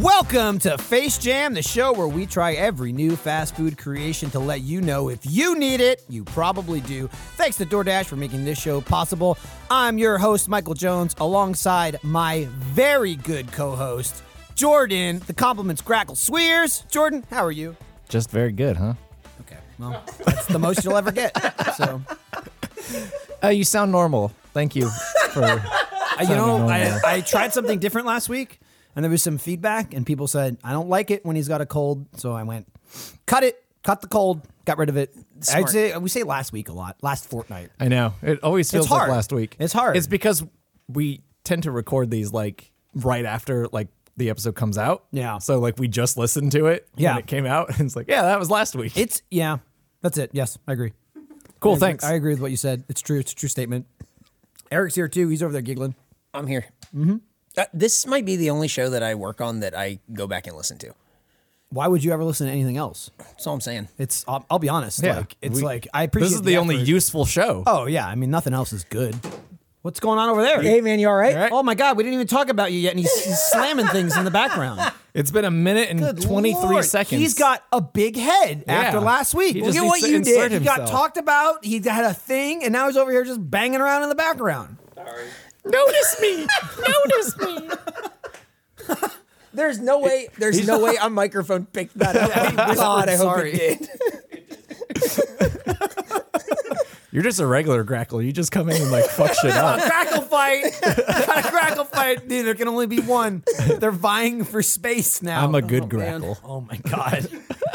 Welcome to Face Jam, the show where we try every new fast food creation to let you know if you need it, you probably do. Thanks to DoorDash for making this show possible. I'm your host, Michael Jones, alongside my very good co-host, Jordan, the Compliments Crackle Swears. Jordan, how are you? Just very good, huh? Okay, well, that's the most you'll ever get. So, You sound normal. Thank you for I tried something different last week, and there was some feedback, and people said, I don't like it when he's got a cold, so I went, cut the cold, got rid of it. We say last week a lot, last fortnight. I know. It always feels like last week. It's hard. It's because we tend to record these like right after like the episode comes out. Yeah. So like we just listened to it when it came out, and it's like, yeah, that was last week. That's it. Yes, I agree. Cool, thanks. I agree with what you said. It's true. It's a true statement. Eric's here too. He's over there giggling. I'm here. Mm-hmm. This might be the only show that I work on that I go back and listen to. Why would you ever listen to anything else? That's all I'm saying. It's. I'll be honest. Yeah. I appreciate. This is the only useful show. Oh yeah. I mean, nothing else is good. What's going on over there? Hey man, you all right? Oh my God, we didn't even talk about you yet, and he's slamming things in the background. It's been a minute and Good 23 Lord. seconds. He's got a big head after last week. He Look just at needs what to you insert did. He got himself. talked about. He had a thing, and now he's over here just banging around in the background. Notice me. Notice me. There's no way a microphone picked that up. God, I hope it did. You're just a regular Grackle. You just come in and like fuck shit up. Crackle fight. Got a crackle fight. Dude, there can only be one. They're vying for space now. I'm a good Grackle. Oh my God.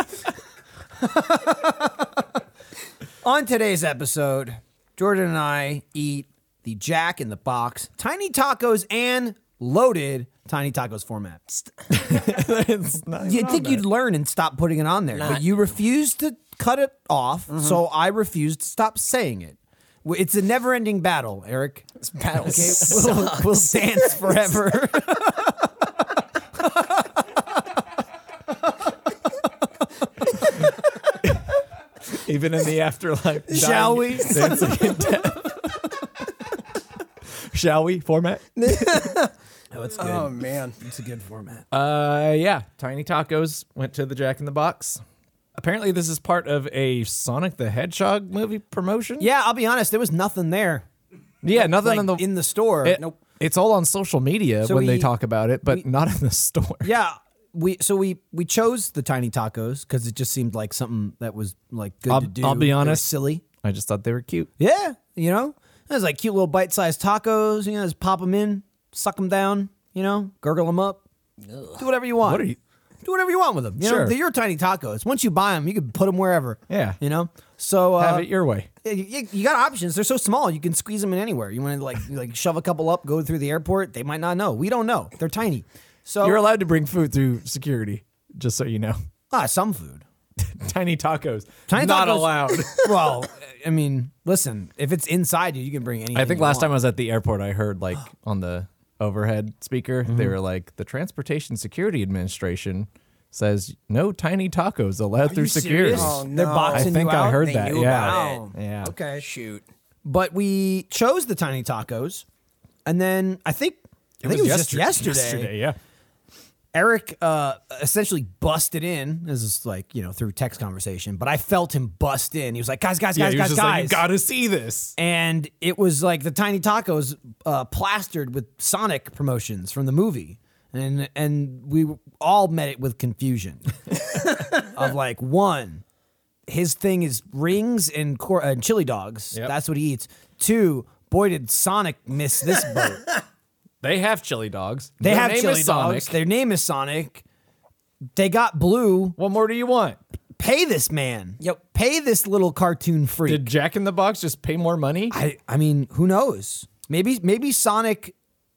On today's episode, Jordan and I eat the Jack in the Box Tiny Tacos and loaded Tiny Tacos format. You'd think you'd learn and stop putting it on there, but you refused to cut it off, so I refused to stop saying it. It's a never-ending battle, Eric. This battle Okay, we'll dance forever. Even in the afterlife. Shall we? Dancing in death. Shall we? Format? Oh, it's good. Oh man, It's a good format. Yeah. Tiny Tacos went to the Jack in the Box. Apparently, this is part of a Sonic the Hedgehog movie promotion. Yeah, I'll be honest. There was nothing there. Yeah, nothing Like, in the store. Nope. It's all on social media So when they we- talk about it, but not in the store. Yeah, we chose the Tiny Tacos because it just seemed like something that was like good to do. I'll be It was honest. silly. I just thought they were cute. Yeah, it was like cute little bite-sized tacos. Just pop them in, suck them down. Gurgle them up. Do whatever you want. What are you? Do whatever you want with them. Sure. They're your Tiny Tacos. Once you buy them, you can put them wherever. Yeah. So Have it your way. you got options. They're so small, you can squeeze them in anywhere. You want to like shove a couple up, go through the airport. They might not know. We don't know. They're tiny. So You're allowed to bring food through security, just so you know. some food. Tiny Tacos. Tiny not tacos- allowed. Well, I mean, listen. If it's inside you can bring anything. I think you last time I want. was at the airport, I heard like on the overhead speaker, they were like, the Transportation Security Administration says no tiny tacos allowed through you security. serious? Oh, They're no. boxing I think you out. I heard They that. knew Yeah. about it. Yeah. Okay. Shoot. But we chose the Tiny Tacos, and then I think it was just yesterday. Yeah. Eric essentially busted in. This is like, through text conversation, but I felt him bust in. He was like, guys. He was just like, you gotta see this. And it was like the Tiny Tacos plastered with Sonic promotions from the movie. And we all met it with confusion of like, one, his thing is rings and chili dogs. Yep. That's what he eats. Two, boy, did Sonic miss this boat. They have chili dogs. They Their have name chili is dogs. Sonic. Their name is Sonic. They got blue. What more do you want? Pay this man. Yep. Pay this little cartoon freak. Did Jack in the Box just pay more money? I mean, who knows? Maybe Sonic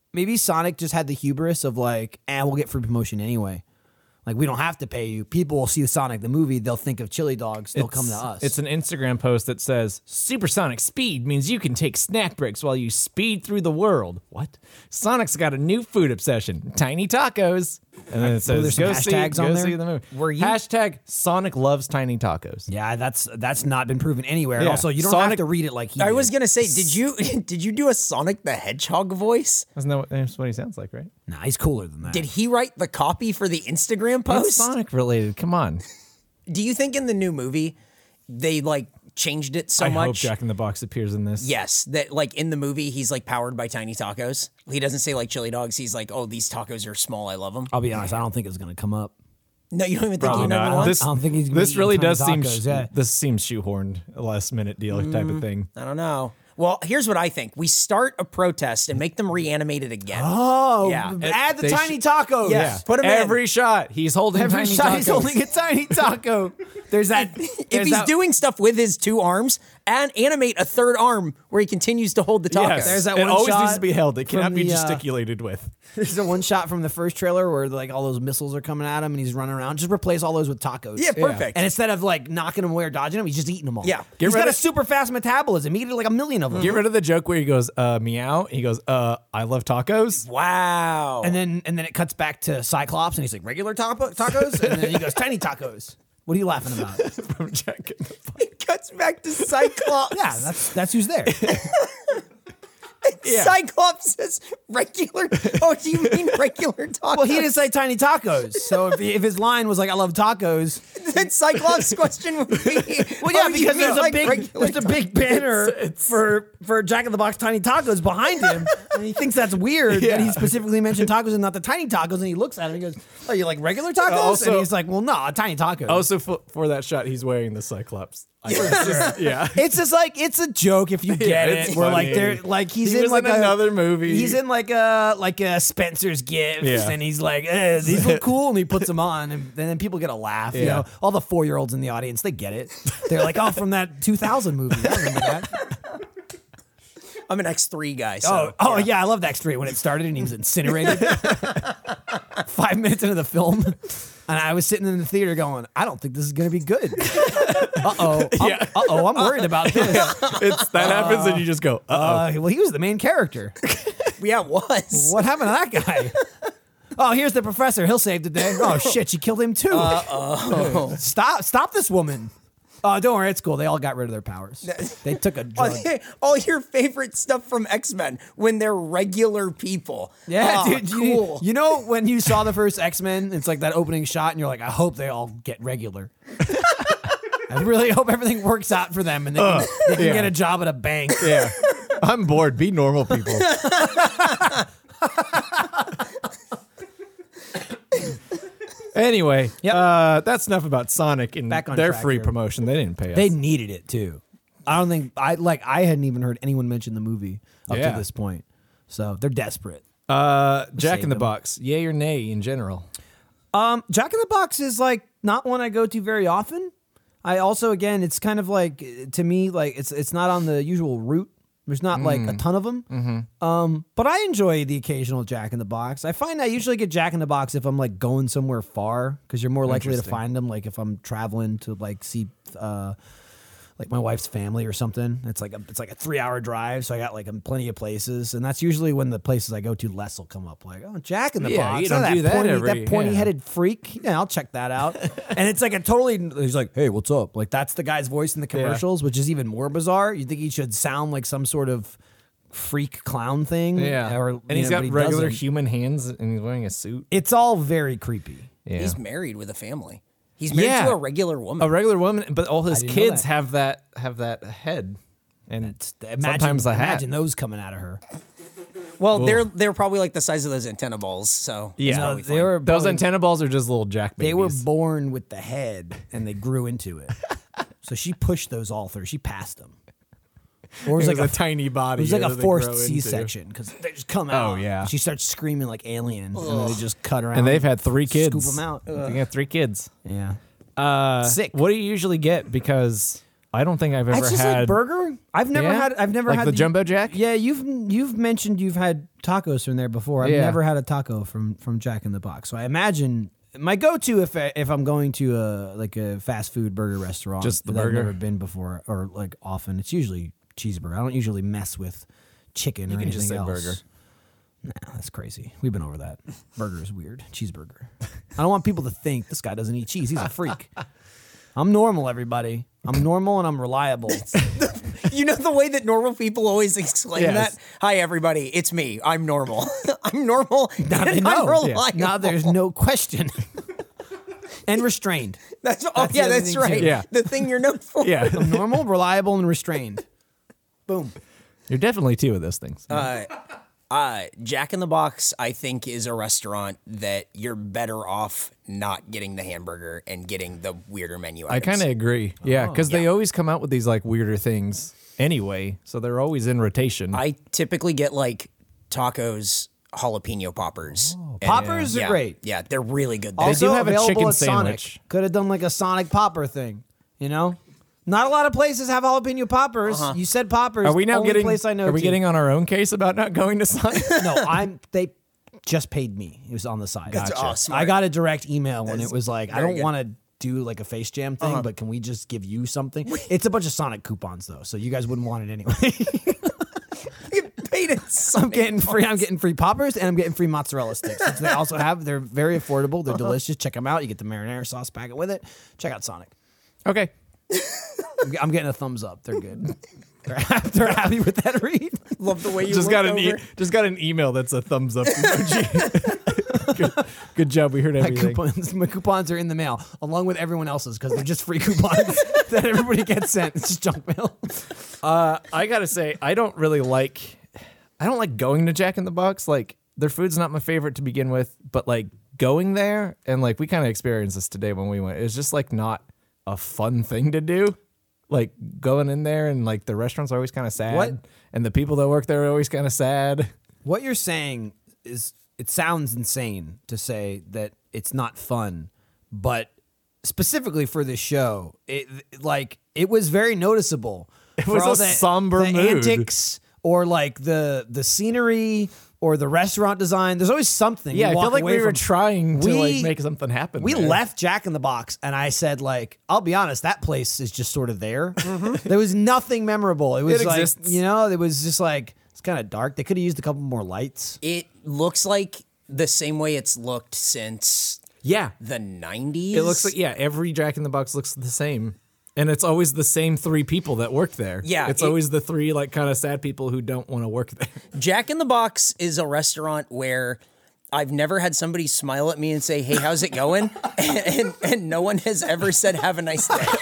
just had the hubris of like, we'll get free promotion anyway. Like, we don't have to pay you. People will see Sonic the movie. They'll think of chili dogs. They'll come to us. It's an Instagram post that says, supersonic speed means you can take snack breaks while you speed through the world. What? Sonic's got a new food obsession. Tiny tacos. And then it says, there's some go hashtags on there? see the movie. Were you- Hashtag Sonic loves tiny tacos. Yeah, that's not been proven anywhere. Yeah. Also, you don't have Sonic- to read it like he I did. was gonna say, did you do a Sonic the Hedgehog voice? That's what he sounds like, right? Nah, he's cooler than that. Did he write the copy for the Instagram It's post? Sonic related. Come on. Do you think in the new movie they like changed it so I much? hope Jack in the Box appears in this. Yes, that like in the movie he's like powered by tiny tacos. He doesn't say like chili dogs. He's like, oh, these tacos are small. I love them. I'll be honest, I don't think it's going to come up. No, you don't even think Probably you never not. once? I don't think he's gonna This be really eating does tiny seem tacos, yeah. this seems shoehorned, a last minute deal type of thing. I don't know. Well, here's what I think. We start a protest and make them reanimate it again. Oh, Yeah. add the They tiny tacos. Yeah. Put 'em in. Every shot he's holding Every tiny shot tacos. he's holding a tiny taco. There's that. If he's doing stuff with his two arms, and animate a third arm where he continues to hold the tacos. Yes. There's that it one always shot needs to be held. It cannot from be the, gesticulated with. There's the one shot from the first trailer where like all those missiles are coming at him and he's running around. Just replace all those with tacos. Yeah, perfect. And instead of like knocking them away or dodging them, he's just eating them all. Yeah. He's rid got a of- super fast metabolism. He eat like a million of them. Get rid of the joke where he goes, meow. He goes, I love tacos. Wow. And then it cuts back to Cyclops and he's like, regular tacos? And then he goes, tiny tacos. What are you laughing about? From Jack in the Box. it cuts back to Cyclops. Yeah, that's who's there. Yeah. Cyclops says regular. Oh, do you mean regular tacos? Well, he didn't say tiny tacos. So if his line was like, I love tacos. Then Cyclops' question would be, Well, yeah, oh, you because mean there's like a regular big banner for Jack in the Box tiny tacos behind him, and he thinks that's weird that he specifically mentioned tacos and not the tiny tacos. And he looks at it and he goes, "Oh, you like regular tacos?" Also- and he's like, "Well, no, tiny tacos." Also, for that shot, he's wearing the Cyclops. Yeah. It's just like it's a joke if you get it's it. Where like funny. they're like he's He in was like in another movie. He's in like a Spencer's Gifts, Yeah. and he's like, these look cool, and he puts them on, and then people get a laugh. You Yeah. know, all the 4-year-olds in the audience, they get it. They're like, oh, from that 2000 movie. I remember that. I'm an X3 guy. So, Yeah, I loved X3 when it started and he was incinerated. 5 minutes into the film, and I was sitting in the theater going, I don't think this is going to be good. I'm worried about this. That happens, and you just go, Well, he was the main character. Yeah, it was. What happened to that guy? Oh, here's the professor. He'll save the day. Oh shit, she killed him too. Stop this woman. Oh, don't worry, it's cool. They all got rid of their powers. They took a drug. All your favorite stuff from X-Men when they're regular people. Yeah, Oh, dude. cool. You know when you saw the first X-Men, it's like that opening shot, and you're like, I hope they all get regular. I really hope everything works out for them, and they can yeah. get a job at a bank. yeah. I'm bored. Be normal people. Anyway, Yep. that's enough about Sonic and Back on their track free here. promotion. They didn't pay us. They needed it too. I don't think I hadn't even heard anyone mention the movie up Yeah. to this point. So they're desperate. Jack Save in the them. Box, yay or nay in general? Jack in the Box is like not one I go to very often. I also, again, it's kind of like, to me, like it's not on the usual route. There's not like a ton of them. But I enjoy the occasional Jack in the Box. I find I usually get Jack in the Box if I'm like going somewhere far, because you're more likely to Interesting. find them. Like if I'm traveling to like see like my wife's family or something. It's like a 3-hour drive, so I got like plenty of places, and that's usually when the places I go to less will come up. Like, oh, Jack in the Yeah, Box. you don't Oh, do that that pointy yeah. headed freak. Yeah, I'll check that out. And it's like a totally. He's like, hey, what's up? Like that's the guy's voice in the commercials, which is even more bizarre. You think he should sound like some sort of freak clown thing? Yeah, or, and he's but got he regular doesn't. human hands, and he's wearing a suit. It's all very creepy. Yeah, He's married with a family. He's married Yeah. to a regular woman. a regular woman, but all his didn't know kids that. have that head, and Imagine, sometimes a hat. Imagine those coming out of her. Well, they're probably like the size of those antenna balls. So it's Yeah. probably they fine. were Those probably- antenna balls are just little Jack babies. They were born with the head, and they grew into it. So she pushed those all through. She passed them. Or it was It was like a tiny body. It was like that a they forced grow into. C-section because they just come out. Oh, yeah. She starts screaming like aliens, and then they just cut around. And they've had 3 kids. Scoop them out. They got 3 kids. Yeah. Sick. What do you usually get? Because I don't think I've ever It's just had like burger. I've never Yeah? had. I've never Like had the Jumbo Jack? Yeah, you've mentioned you've had tacos from there before. I've Yeah. never had a taco from Jack in the Box. So I imagine my go-to if I'm going to a fast food burger restaurant, Just the that burger? I've never been before or like often. It's usually cheeseburger. I don't usually mess with chicken or can anything just say else. burger. Nah, that's crazy. We've been over that. Burger is weird. Cheeseburger. I don't want people to think this guy doesn't eat cheese. He's a freak. I'm normal, everybody. I'm normal and I'm reliable. You know the way that normal people always exclaim Yes. that? Hi, everybody. It's me. I'm normal. I'm normal. Now they and know. I'm reliable. Now there's no question. And restrained. That's the other that's thing, right. too. Yeah. The thing you're known for. Yeah. I'm normal, reliable, and restrained. Boom. You're definitely two of those things. Jack in the Box, I think, is a restaurant that you're better off not getting the hamburger and getting the weirder menu items. I kind of agree. Yeah, because they always come out with these like weirder things anyway, so they're always in rotation. I typically get like tacos, jalapeno poppers. And- Poppers are yeah, great. Yeah, they're really good. Also do have a available chicken at sandwich. Sonic. Could have done like a Sonic Popper thing, you know? Not a lot of places have jalapeno poppers. You said poppers. Are we now only getting? place I know Are we to. getting on our own case about not going to Sonic? No, they just paid me. It was on the side. That's Gotcha. awesome. I got a direct email when it was like, I very don't good. want to do like a face jam thing, but can we just give you something? It's a bunch of Sonic coupons though, so you guys wouldn't want it anyway. paid it. I'm getting free poppers and I'm getting free mozzarella sticks. Which they also have. They're very affordable. They're delicious. Check them out. You get the marinara sauce packet with it. Check out Sonic. Okay. I'm getting a thumbs up. They're good. They're happy with that read. Love the way you Just got looked over. just got an email that's a thumbs up emoji. good job. We heard everything. My coupons are in the mail along with everyone else's because they're just free coupons that everybody gets sent. It's just junk mail. I gotta say, I don't like going to Jack in the Box. Like their food's not my favorite to begin with, but like going there and like we kind of experienced this today when we went. It's just like not a fun thing to do. Like going in there and like the restaurants are always kind of sad. What? And the people that work there are always kind of sad. What you're saying is it sounds insane to say that it's not fun, but specifically for this show, it was very noticeable. It was a somber mood. Antics or like the scenery or the restaurant design. There's always something. Yeah, you I walk feel like away we were from. trying to like make something happen. We there. left Jack in the Box, and I said, like, I'll be honest, that place is just sort of there. There was nothing memorable. It was It like, exists. you know, it was just like, it's kind of dark. They could have used a couple more lights. It looks like the same way it's looked since Yeah. the 90s. It looks like, yeah, every Jack in the Box looks the same. And it's always the same three people that work there. Yeah, It's it- always the three, like, kind of sad people who don't want to work there. Jack in the Box is a restaurant where I've never had somebody smile at me and say, "Hey, how's it going?" and no one has ever said, "Have a nice day."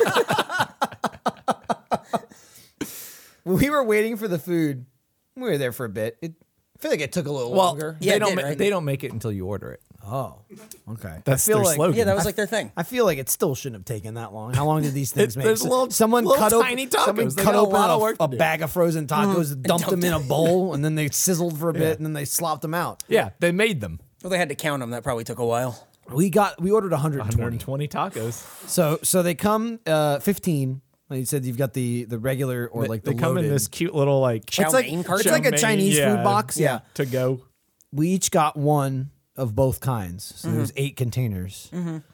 When we were waiting for the food, we were there for a bit. I feel like it took a little longer. yeah, it they don't did, right? they don't make it until you order it. Oh, okay. That's I feel their like, slogan. Yeah, that was like their thing. I feel like it still shouldn't have taken that long. How long did these things make? there's little- someone little cut tiny open, someone tacos. They cut got a open lot of work to a do. bag of frozen tacos, dumped them in a bowl, and then they sizzled for a bit, and then they slopped them out. Yeah, they made them. Well, they had to count them. That probably took a while. We ordered 120. 120 tacos. So they come 15. Like you said, you've got the regular or like the they come in loaded. this cute little, like, Chow It's like, mein cart? it's like a mein, Chinese yeah, food box. Yeah. to go. We each got one of both kinds. So Mm-hmm. there was 8 containers.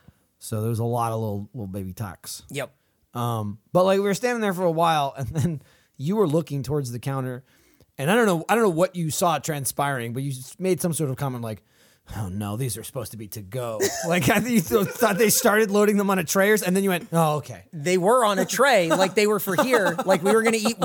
So there was a lot of little baby tacos. Yep. But like we were standing there for a while, and then you were looking towards the counter, and I don't know what you saw transpiring, but you made some sort of comment like, "Oh no, these are supposed to be to go." Like I think you thought they started loading them on a tray, and then you went, "Oh okay." They were on a tray, like they were for here. Like we were going to eat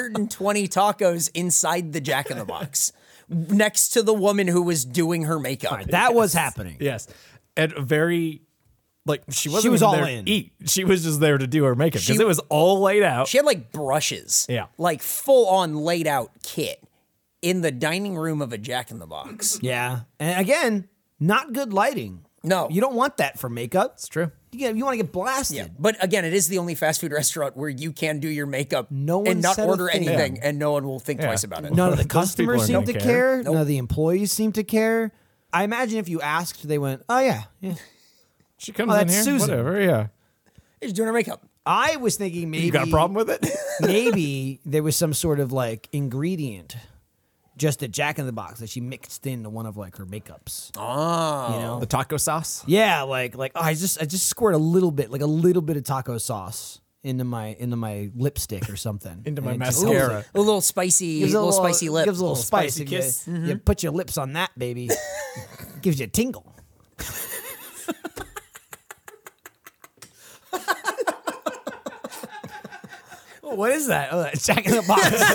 120 tacos inside the Jack in the Box, next to the woman who was doing her makeup. That was happening. Yes. And very, like, she wasn't was even all there in. to eat. She was just there to do her makeup because She- it was all laid out. She had like brushes, Yeah. like full on laid out kit in the dining room of a Jack in the Box. Yeah, and again, not good lighting. No. You don't want that for makeup. It's true. You want to get blasted. Yeah, but again, it is the only fast food restaurant where you can do your makeup No one and not said a order thing. anything, and no one will think twice about it. None of the Those people customers aren't seem gonna to care. care. None of the employees seem to care. I imagine if you asked, they went, "Oh yeah, yeah." She comes Oh, in that's here, Susan. whatever, yeah. She's doing her makeup. I was thinking maybe You got a problem with it? maybe there was some sort of like ingredient just at Jack in the Box that she mixed into one of like her makeups. Oh, You know? The taco sauce? Yeah, like oh, I just squirt a little bit of taco sauce into my lipstick or something. Into my And it just- mascara. A little spicy, Gives little spicy lip. Gives a little spice. spicy kiss. You put your lips on that, baby. Gives you a tingle. What is that? Oh, that's Jack in the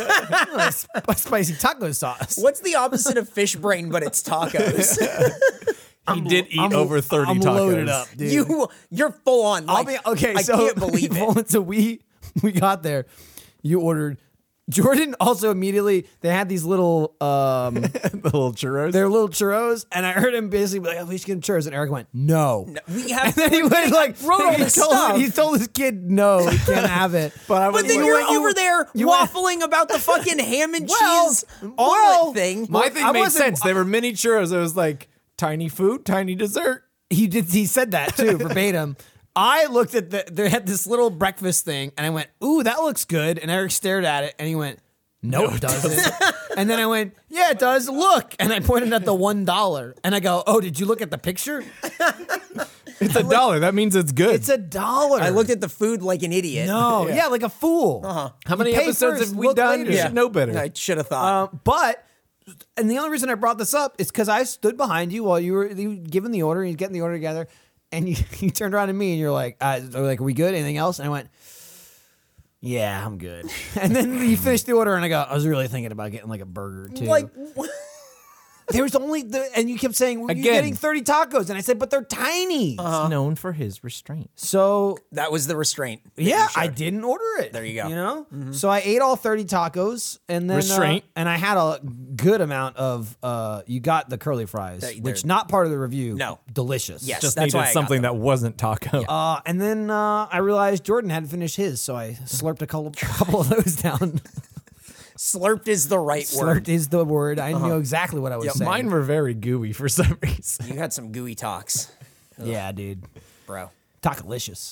Box. Spicy taco sauce. What's the opposite of fish brain, but it's tacos? He did eat over 30 I'm tacos. loaded up, dude. You're full on. I'll Like, be okay. I So can't believe it. So we got there. You ordered. Jordan also immediately. They had these little The little churros. they're little churros, and I heard him basically be like, "Oh, we should get churros," and Eric went, "No." We have. And then he went like, wrote all this stuff. he told his kid, "No, he can't have it." But But then You you're went- you- over there you went- waffling about the fucking ham and Well, cheese well, omelet thing. My thing I made wasn't- sense. They were mini churros. It was like tiny food, tiny dessert. He did. He said that too, verbatim. I looked at they had this little breakfast thing, and I went, "Ooh, that looks good." And Eric stared at it, and he went, "No, it doesn't." And then I went, "Yeah, it does. Look." And I pointed at the $1, and I go, "Oh, did you look at the picture? It's $1. That means it's good. It's $1." I looked at the food like an idiot. No, yeah, like a fool. How many You pay episodes first, have we look done? later. You should know better. I should have thought. But, and the only reason I brought this up is because I stood behind you while you were giving the order and getting the order together, and you turned around to me and you're like, "Are we good? Anything else?" And I went, "Yeah, I'm good." And then you finished the order, and I go, "I was really thinking about getting like a burger too." like, there was only and you kept saying, "Well, you're Again. getting 30 tacos," and I said, "But they're tiny." He's known for his restraint. So that was the restraint. that yeah, you showed. I didn't order it. There you go. You know, so I ate all 30 tacos, and then Restraint. and I had a good amount of. You got the curly fries, They're- which not part of the review. No. Delicious. Yes. Just that's why I needed got something them. that wasn't taco. And then I realized Jordan hadn't finished his, so I slurped a couple of those down. Slurped is the right word. Slurped is the word. I knew exactly what I was saying. Mine were very gooey for some reason. You had some gooey talks, Yeah, dude. bro. Tacolicious.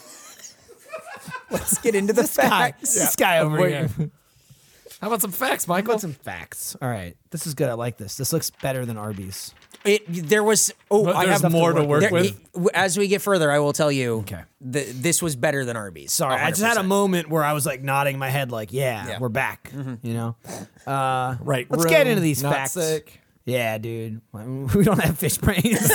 Let's get into the facts. This guy over here. How about some facts, How Michael? about some facts? All right. This is good. I like this. This looks better than Arby's. There was. Oh, But I there's have more to work there- with. As we get further, I will tell you. Okay. This was better than Arby's. Sorry, I just had a 100%. moment where I was like nodding my head, like, yeah. We're back. You know? Right. Let's room, get into these not facts. sick. Yeah, dude. We don't have fish brains.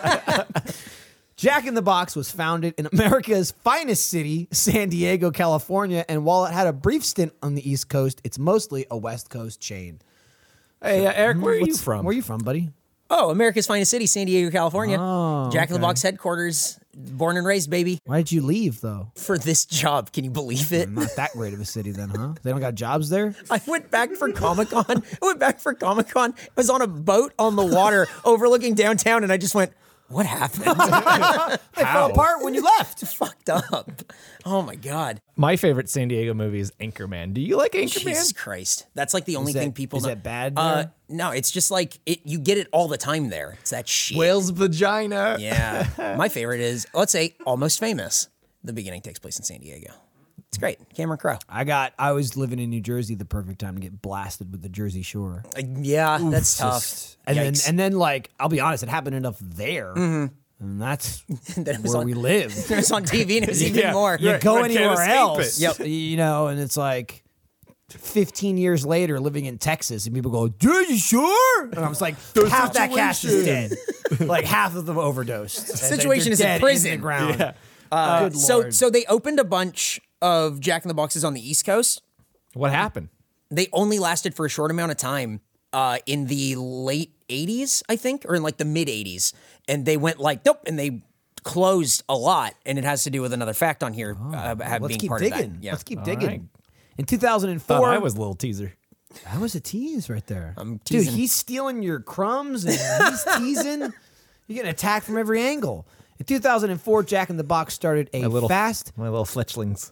Jack in the Box was founded in America's finest city, San Diego, California, and while it had a brief stint on the East Coast, it's mostly a West Coast chain. Hey, Eric, where are you from? Where are you from, buddy? Oh, America's finest city, San Diego, California. Oh, Jack in the Box headquarters. Born and raised, baby. Why did you leave, though? For this job, can you believe it? Not that great of a city, then, huh? They don't got jobs there? I went back for Comic-Con. I was on a boat on the water overlooking downtown, and I just went, what happened? They fell apart when you left. Fucked up. Oh, my God. My favorite San Diego movie is Anchorman. Do you like Anchorman? Jesus Christ. That's like the only that- thing people is know. that bad there? No, it's just like, you get it all the time there. It's that shit. Whale's vagina. Yeah. My favorite is, let's say, Almost Famous. The beginning takes place in San Diego. It's great. Cameron Crowe. I was living in New Jersey, the perfect time to get blasted with the Jersey Shore. Yeah, that's tough. And then, like, I'll be honest, it happened enough there. And that's Then it was where on- we live. It was on TV and it was even Yeah. more. You Right, go right, can't anywhere escape else, it. you know, and it's like 15 years later living in Texas, and people go, Jersey Shore? And I was like, half that cast is dead. Like, half of them overdosed. Situation They're is in dead prison. the ground. Yeah. Good Lord. So they opened a bunch of Jack in the Boxes on the East Coast. What happened? They only lasted for a short amount of time in the late 80s, I think, or in like the mid 80s. And they went like, nope, and they closed a lot. And it has to do with another fact on here Let's being keep part digging. of that. Yeah. Let's keep All digging. right. In 2004, Thought I was a little teaser. that was a tease right there. I'm Dude, teasing. he's stealing your crumbs and he's teasing. You're getting attacked from every angle. In 2004, Jack in the Box started a My little fast, My little fletchlings.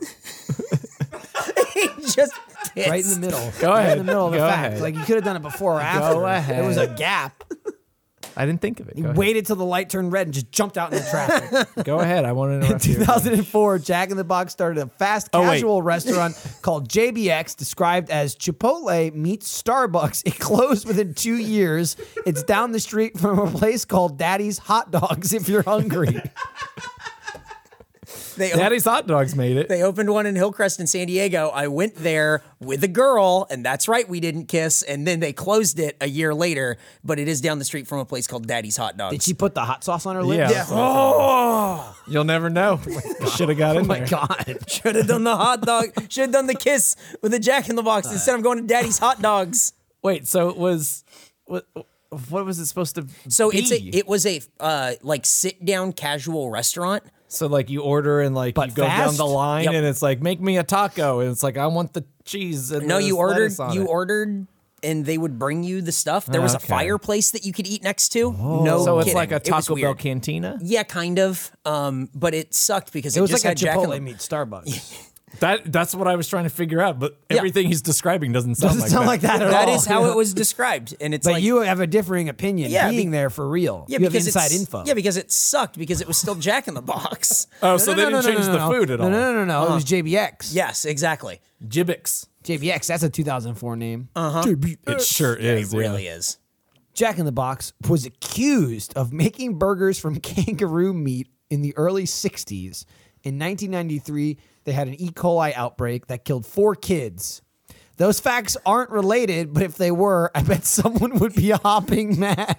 Just right in the middle. Go Right ahead. in the middle of the Go fact. ahead. Like, you could have done it before or after. ahead. There was a gap. I didn't think of it. You Go ahead. waited till the light turned red and just jumped out into traffic. Go ahead. I want to know. In 2004, Jack in the Box started a fast Oh, wait. casual restaurant called JBX, described as Chipotle meets Starbucks. It closed within 2 years. It's down the street from a place called Daddy's Hot Dogs if you're hungry. Daddy's Hot Dogs made it. They opened one in Hillcrest in San Diego. I went there with a girl, and that's right, we didn't kiss. And then they closed it a year later, but it is down the street from a place called Daddy's Hot Dogs. Did she put the hot sauce on her lips? Yeah. Oh, You'll never know. Should have got in my there. God. should have done the hot dog. Should have done the kiss with the Jack in the Box. Instead, I'm going to Daddy's Hot Dogs. Wait, so it was what was it supposed to So be? it was a like sit down casual restaurant. So like you order and like But you go down fast? the line Yep. and it's like make me a taco and it's like I want the cheese and No, the you ordered lettuce on it. and they would bring you the stuff. There was a Okay. fireplace that you could eat next to. No, So it's kidding. like a It was Taco Bell weird. cantina. Yeah, kind of. But it sucked because It was just like a had Jack in Chipotle the- meet Starbucks. That's what I was trying to figure out, but Yeah. everything he's describing doesn't sound Doesn't like sound that. like that at That all. is how it was described, and it's But like you have a differing opinion Yeah, being be- there for real. yeah, you have because inside it's- info. Yeah, because it sucked because it was still Jack in the Box. Oh, so they didn't change the food at all. No. It was JBX. Yes, exactly. Gibbix. JBX, that's a 2004 name. It sure is. It yeah. really is. Jack in the Box was accused of making burgers from kangaroo meat in the early 60s. In 1993, they had an E. coli outbreak that killed 4 kids. Those facts aren't related, but if they were, I bet someone would be hopping mad.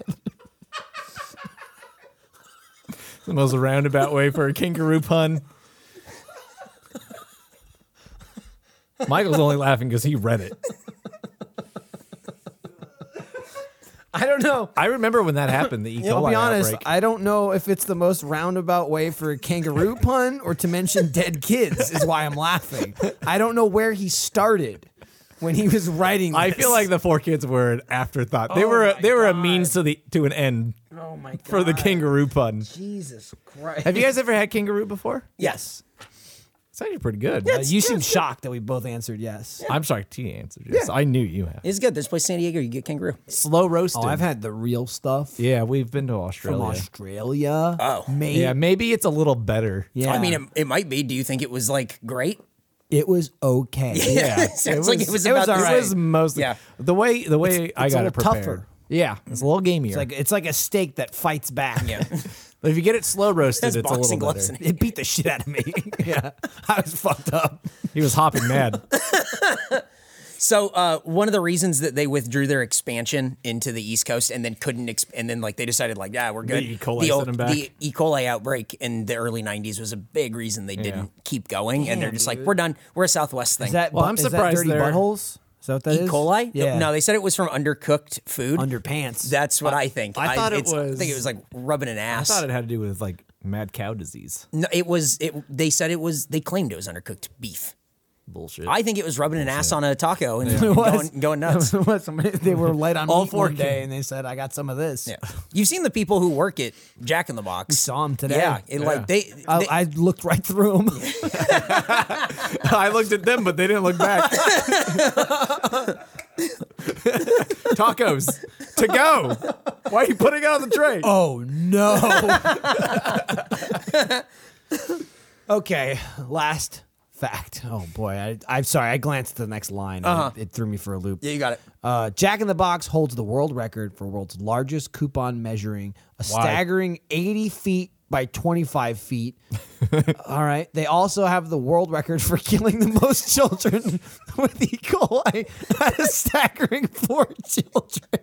The most roundabout way for a kangaroo pun. Michael's only laughing because he read it. I don't know. I remember when that happened, the E. coli I'll be honest, outbreak. I don't know if it's the most roundabout way for a kangaroo pun or to mention dead kids is why I'm laughing. I don't know where he started when he was writing this. I feel like the 4 kids were an afterthought. They Oh were my they were a God. means to an end oh my God. for the kangaroo pun. Jesus Christ. Have you guys ever had kangaroo before? Yes. It's actually pretty good. You seem shocked that we both answered yes. I'm shocked he answered yes. I knew you have. It's good. There's a place in San Diego you get kangaroo. Slow roasted. Oh, I've had the real stuff Yeah, we've been to from Australia. Australia. Oh. mate. Yeah, maybe it's a little better. Yeah. I mean, it might be. Do you think it was like great? it was okay. Yeah. Sounds like it was it was about all the right. It was mostly Yeah. the way I it's a got it little prepared. tougher. Yeah, it's a little gamier. It's like a steak that fights back. Yeah. But if you get it slow roasted, Has it's a boxing little gloves better. in it. It beat the shit out of me. Yeah. I was fucked up. He was hopping mad. So one of the reasons that they withdrew their expansion into the East Coast and then couldn't, and then like they decided like, yeah, we're good. The E. coli sent 'em back. The E. coli outbreak in the early '90s was a big reason they didn't keep going, and they're just like, we're done. We're a Southwest thing. Is that, Well, I'm is that surprised dirty they're- buttholes? Is that what that E. is? coli? Yeah. No, they said it was from undercooked food. Underpants. That's what I think. I thought it I was- think it was like rubbing an I ass. thought it had to do with like mad cow disease. No, it was. They said it was. They claimed it was undercooked beef. Bullshit. I think it was rubbing an ass on a taco and was. going nuts. They were light on All meat 4 one day, and they said, "I got some of this." Yeah. You've seen the people who work at Jack in the Box. Saw them today. Yeah, like they I looked right through them. I looked at them, but they didn't look back. Tacos to go. Why are you putting it on the tray? Oh no. Okay, last fact. Oh boy, I'm sorry. I glanced at the next line. And it threw me for a loop. Yeah, you got it. Jack in the Box holds the world record for world's largest coupon measuring a staggering 80 feet by 25 feet. All right. They also have the world record for killing the most children with E. coli at a staggering 4 children.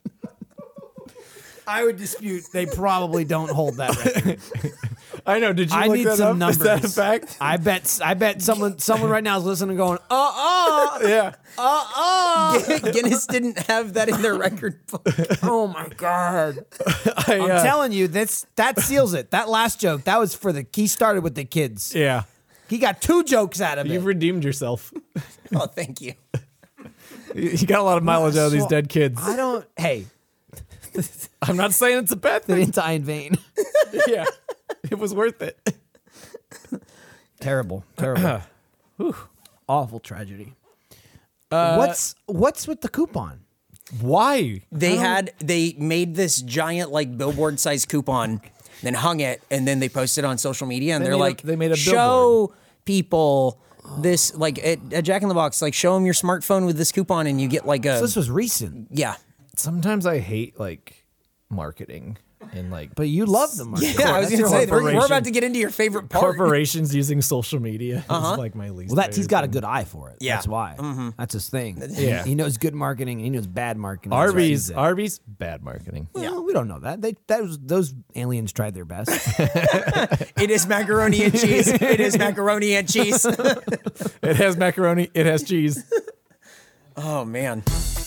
I would dispute they probably don't hold that record. I know. Did you I look need that some up? Is that a numbers. fact? I bet someone right now is listening and going, Yeah. Guinness didn't have that in their record book. oh my God. I, I'm telling you, that seals it. That last joke, that was for he started with the kids. Yeah. He got 2 jokes out of You've it. redeemed yourself. Oh, thank you. You got a lot of mileage out of these dead kids. Hey, I'm not saying it's a bad they thing. didn't die in vain. Yeah. It was worth it. Terrible. Awful tragedy. What's with the coupon? Why? They made this giant like billboard sized coupon, then hung it, and then they posted on social media, and They they're made a- like, they made a show people this like at Jack in the Box, like show them your smartphone with this coupon, and you get like a So this was recent. yeah. Sometimes I hate like marketing and like. But you love the market. Yeah, I was going to say, we're Corporation. about to get into your favorite part. Corporations using social media is like my least. Well, he's favorite got a thing. good eye for it. Yeah. That's why. That's his thing. Yeah. He knows good marketing and he knows bad marketing. Arby's, bad marketing. Well, we don't know that. Those aliens tried their best. It is macaroni and cheese. It is macaroni and cheese. It has macaroni. It has cheese. Oh, man.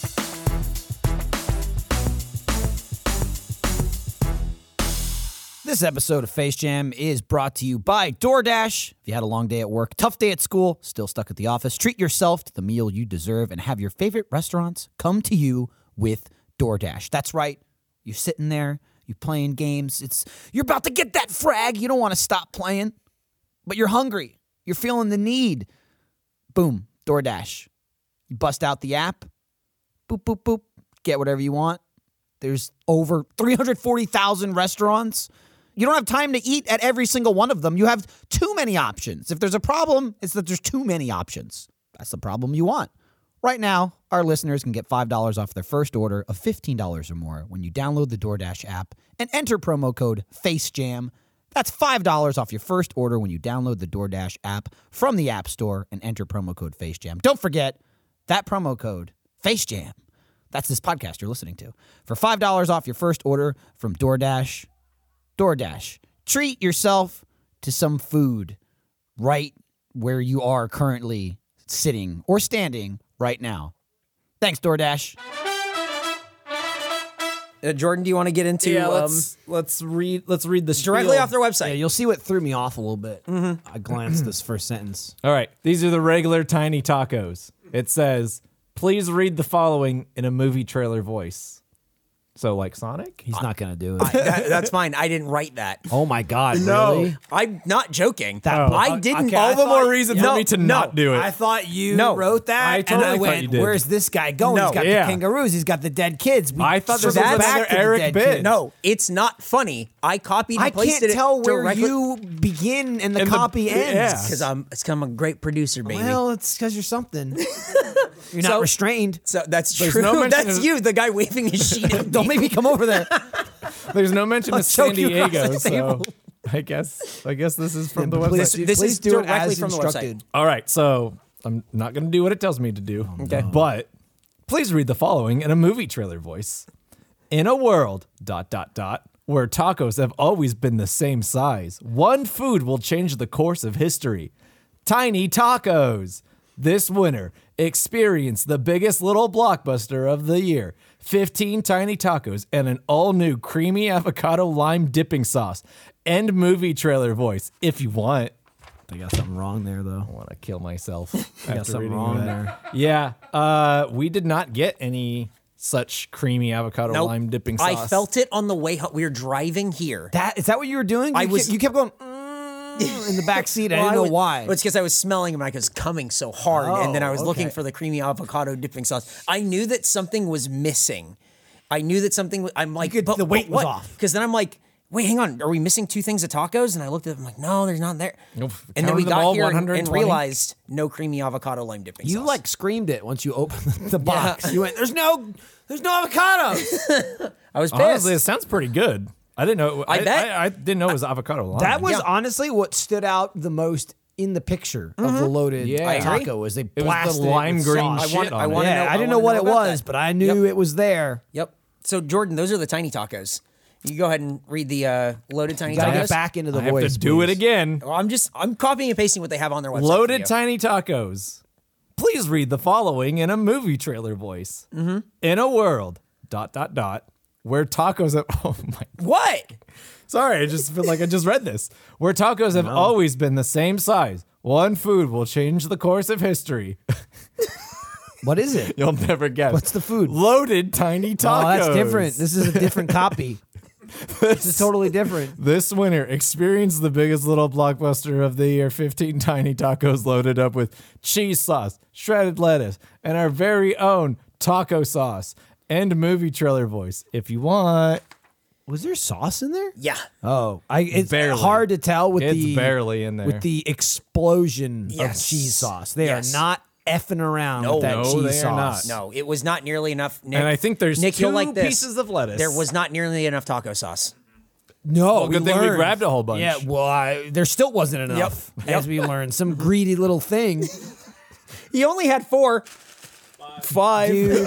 This episode of Face Jam is brought to you by DoorDash. If you had a long day at work, tough day at school, still stuck at the office, treat yourself to the meal you deserve and have your favorite restaurants come to you with DoorDash. That's right. You're sitting there, you're playing games. You're about to get that frag. You don't want to stop playing, but you're hungry. You're feeling the need. Boom, DoorDash. You bust out the app. Boop, boop, boop. Get whatever you want. There's over 340,000 restaurants. You don't have time to eat at every single one of them. You have too many options. If there's a problem, it's that there's too many options. That's the problem you want. Right now, our listeners can get $5 off their first order of $15 or more when you download the DoorDash app and enter promo code FACEJAM. That's $5 off your first order when you download the DoorDash app from the App Store and enter promo code FACEJAM. Don't forget that promo code, FACEJAM. That's this podcast you're listening to. For $5 off your first order from DoorDash. DoorDash. Treat yourself to some food right where you are currently sitting or standing right now. Thanks, DoorDash. Jordan, do you want to get into let's read the directly spiel. off their website? Yeah, you'll see what threw me off a little bit. I glanced this first sentence. All right, these are the regular tiny tacos. It says, "Please read the following in a movie trailer voice." So, like Sonic? He's not going to do it. That's fine. I didn't write that. Oh, my God. Really? I'm not joking. That- I didn't. okay, All I the more thought- reason for me to not do it. I thought you No. wrote that, I totally and I thought went, you did. where's this guy going? No. He's got Yeah. the kangaroos. He's got the dead kids. I thought this was circled another back to the Eric dead bit. kids. No, it's not funny. I copied and I pasted can't it tell where directly. you begin and the And the- copy ends. yeah. Because I'm a great producer, baby. Well, it's because you're something. You're not So- restrained. So that's There's true. no mention That's of- you, the guy waving his sheet at Don't me. make me come over there. There's no mention of San choke you across Diego, the so table. I guess this is from the Please, website. This please is do it directly as from the instructed. website. All right, so I'm not going to do what it tells me to do. Okay. But please read the following in a movie trailer voice. In a world, ... where tacos have always been the same size, one food will change the course of history. Tiny tacos. This winter, experience the biggest little blockbuster of the year. 15 tiny tacos and an all-new creamy avocado lime dipping sauce. End movie trailer voice, if you want. I got something wrong there, though. I want to kill myself. got after something reading wrong that. there. Yeah, we did not get any such creamy avocado Nope. lime dipping sauce. I felt it on the way home. We were driving here. Is that what you were doing? You kept going in the back seat. I didn't know why. Well, it's because I was smelling him. I was coming so hard, and then I was looking okay. for the creamy avocado dipping sauce. I knew that something was missing. I knew that something. I'm like, could- but the weight but was what? off. Because then I'm like, wait, hang on. Are we missing two things of tacos? And I looked at them. I'm like, no, there's not there. Nope. And then we Counted them all, got here and 120. realized no creamy avocado lime dipping sauce. You like screamed it once you opened the box. You went, "There's no avocados." I was pissed. Honestly, it sounds pretty good. I didn't know. I bet. I didn't know it was avocado lime. That was Yeah. honestly what stood out the most in the picture of the loaded Yeah. I agree. taco. Was they was blasted the lime with green sauce. shit on it. wanna Yeah, know- I didn't know what it about was, that. but I knew Yep. it was there. Yep. So Jordan, those are the tiny tacos. You go ahead and read the loaded tiny Gotta tacos. get back into the I have voice. to do it please. again. Well, I'm copying and pasting what they have on their website. Loaded for you. tiny tacos. Please read the following in a movie trailer voice. Mm-hmm. In a world ... where tacos have oh my What? sorry, I just feel like I just read this. Where tacos have always been the same size. One food will change the course of history. What is it? You'll never guess. What's the food? Loaded tiny tacos. Oh, that's different. This is a different copy. This is totally different. This winter, experience the biggest little blockbuster of the year. 15 tiny tacos loaded up with cheese sauce, shredded lettuce, and our very own taco sauce. End movie trailer voice, if you want. Was there sauce in there? Yeah. Oh, it's Barely. hard to tell with It's the barely in there. with the explosion Yes. of cheese sauce. They Yes. are not effing around No. with that No, cheese they are sauce. No, it was not nearly enough. Nick, And I think there's Nick, 2 you'll like this. pieces of lettuce. There was not nearly enough taco sauce. No, good thing we learned. grabbed a whole bunch. Yeah, well, there still wasn't enough, as we learned. Some greedy little thing. He only had 4. 5. Dude.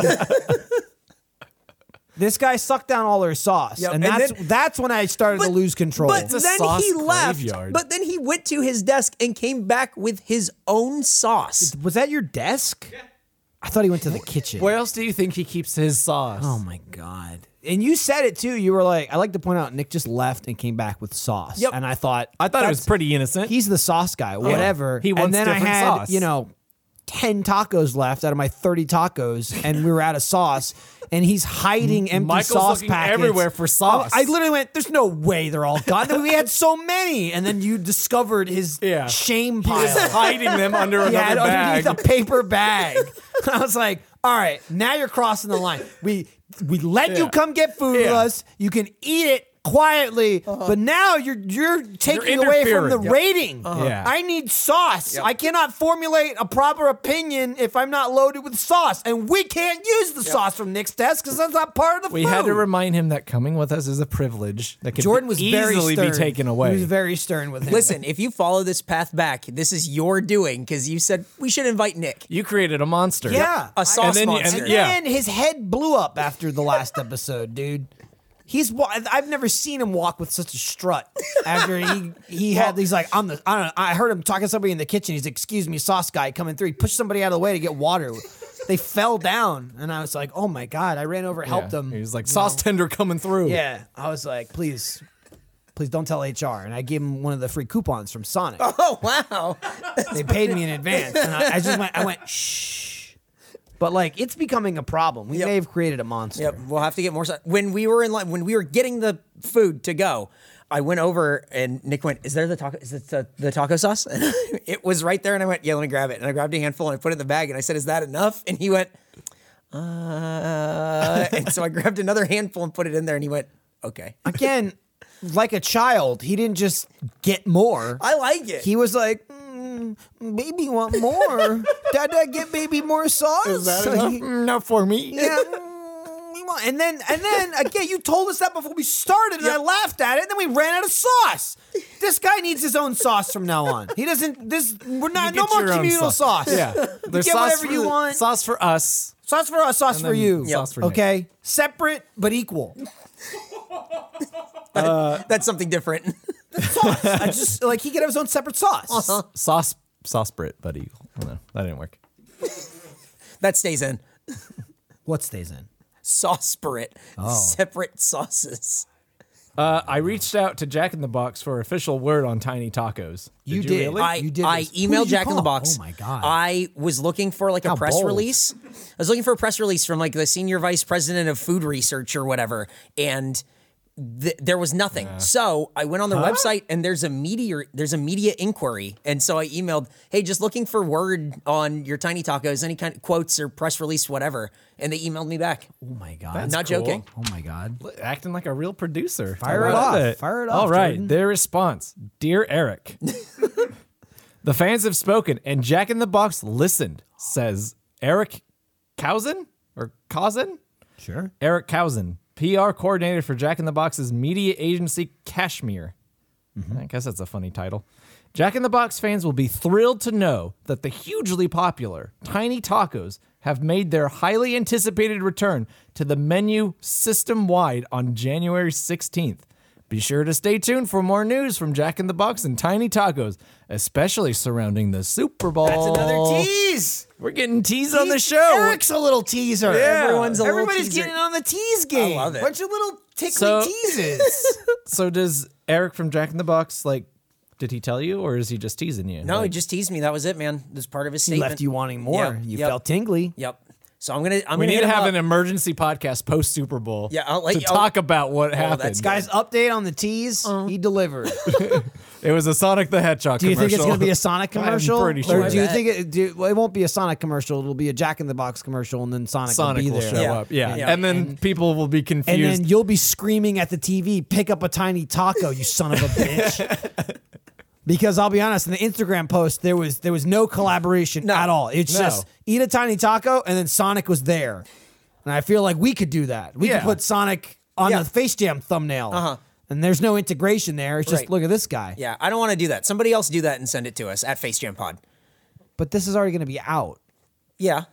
This guy sucked down all their sauce, Yep, and and that's when I started to lose control. But It's a then sauce he left. graveyard. But then he went to his desk and came back with his own sauce. Was that your desk? I thought he went to the kitchen. Where else do you think he keeps his sauce? Oh my god! And you said it too. You were like, I like to point out, Nick just left and came back with sauce. Yep. And I thought I thought it was that's- pretty innocent. He's the sauce guy, whatever. He wants and then I different had, sauce. 10 tacos left out of my 30 tacos, and we were out of sauce. And he's hiding empty Michael's sauce looking packets everywhere for sauce. I literally went, "There's no way they're all gone." We had so many, and then you discovered his Yeah. shame He was pile. hiding them under He another had bag. underneath a paper bag. I was like, "All right, now you're crossing the line. We let you Yeah. come get food with Yeah. us. You can eat it quietly, but now you're taking away from the interfering. rating. Yeah. I need sauce. I cannot formulate a proper opinion if I'm not loaded with sauce, and we can't use the sauce from Nick's desk because that's not part of the We food." had to remind him that coming with us is a privilege that could Jordan was very easily stern. be taken He away. was very stern with him. Listen, if you follow this path back, this is your doing because you said we should invite Nick. You created a monster. Yeah. A sauce then you- monster. and- yeah. And his head blew up after the last episode, dude. I've never seen him walk with such a strut after he's like, I don't know, I heard him talking to somebody in the kitchen. He's, "Excuse me, sauce guy coming through." He pushed somebody out of the way to get water. They fell down, and I was like, "Oh my god!" I ran over, helped them. He was like, sauce tender coming through. Yeah, I was like, "Please don't tell HR." And I gave him one of the free coupons from Sonic. Oh wow! They paid me in advance, and I went, "Shh." But like, it's becoming a problem. We Yep. may have created a monster. Yep, we'll have to get more. When we were in line, when we were getting the food to go, I went over and Nick went, "Is there the taco? Is it the taco sauce?" And it was right there, and I went, "Yeah, let me grab it." And I grabbed a handful and I put it in the bag, and I said, "Is that enough?" And he went, and so I grabbed another handful and put it in there, and he went, "Okay." Again, like a child, he didn't just get more. I like it. He was like, "Baby, want more? Dad, get baby more sauce." Is that So enough? he- Not for me. yeah. We want- And then again, you told us that before we started, and I laughed at it. And then we ran out of sauce. This guy needs his own sauce from now on. He doesn't. We're not. No Get more your own communal sauce. Yeah. There's get sauce whatever for you want. Sauce for us. Sauce for us, sauce And for then you. sauce for Nick. Okay, separate but equal. That's something different. I just like he could have his own separate sauce. Sauce Brit, buddy. Oh, no, that didn't work. That stays in. What stays in? Sauce spirit. Separate sauces. I reached out to Jack in the Box for official word on Tiny Tacos. You you did. really? I You did I this. Who emailed did you Jack in the call? Box. Oh my God. I was looking for like a How press bold. release. I was looking for a press release from like the senior vice president of food research or whatever, and there was nothing. So I went on their website and there's a media inquiry, and so I emailed, "Hey, just looking for word on your Tiny Tacos, any kind of quotes or press release, whatever," and they emailed me back. Oh my god. That's Not cool. joking. Oh my god. Acting like a real producer. Fire I it love off. Fire it off, All right. Jordan. Their response: Dear Eric, the fans have spoken, and Jack in the Box listened. Says Eric Cousin or Cousin? Sure. Eric Cousin, PR coordinator for Jack in the Box's media agency Kashmir. I guess that's a funny title. Jack in the Box fans will be thrilled to know that the hugely popular Tiny Tacos have made their highly anticipated return to the menu system-wide on January 16th. Be sure to stay tuned for more news from Jack in the Box and Tiny Tacos, especially surrounding the Super Bowl. That's another tease. We're getting teased on the show. Eric's a little teaser. Yeah. Everyone's a little Everybody's teaser. getting on the tease game. love it. Bunch of little tickly So- teases. So does Eric from Jack in the Box, like, did he tell you, or is he just teasing you? No, he Like, just teased me. That was it, man. It was part of his He statement. left you wanting more. Yep, You yep. felt tingly. Yep. So I'm gonna we need hit to him have up. an emergency podcast post Super Bowl. Yeah, I'll let to you- talk about what happened. that's Guys, update on the tease. He delivered. It was a Sonic the Hedgehog. Do you think it's commercial. going to be a Sonic commercial? I'm pretty sure. Or do you I think well, it won't be a Sonic commercial? It'll be a Jack in the Box commercial, and then Sonic Sonic will be will there. show Yeah. up? Yeah, Yeah. and then people will be confused. And then you'll be screaming at the TV, "Pick up a tiny taco, you son of a bitch!" Because I'll be honest, in the Instagram post, there was no collaboration at all. It's just eat a tiny taco, and then Sonic was there. And I feel like we could do that. We could put Sonic on the Face Jam thumbnail. And there's no integration there. It's just, look at this guy. Yeah, I don't want to do that. Somebody else do that and send it to us at Face Jam Pod. But this is already going to be out. Yeah.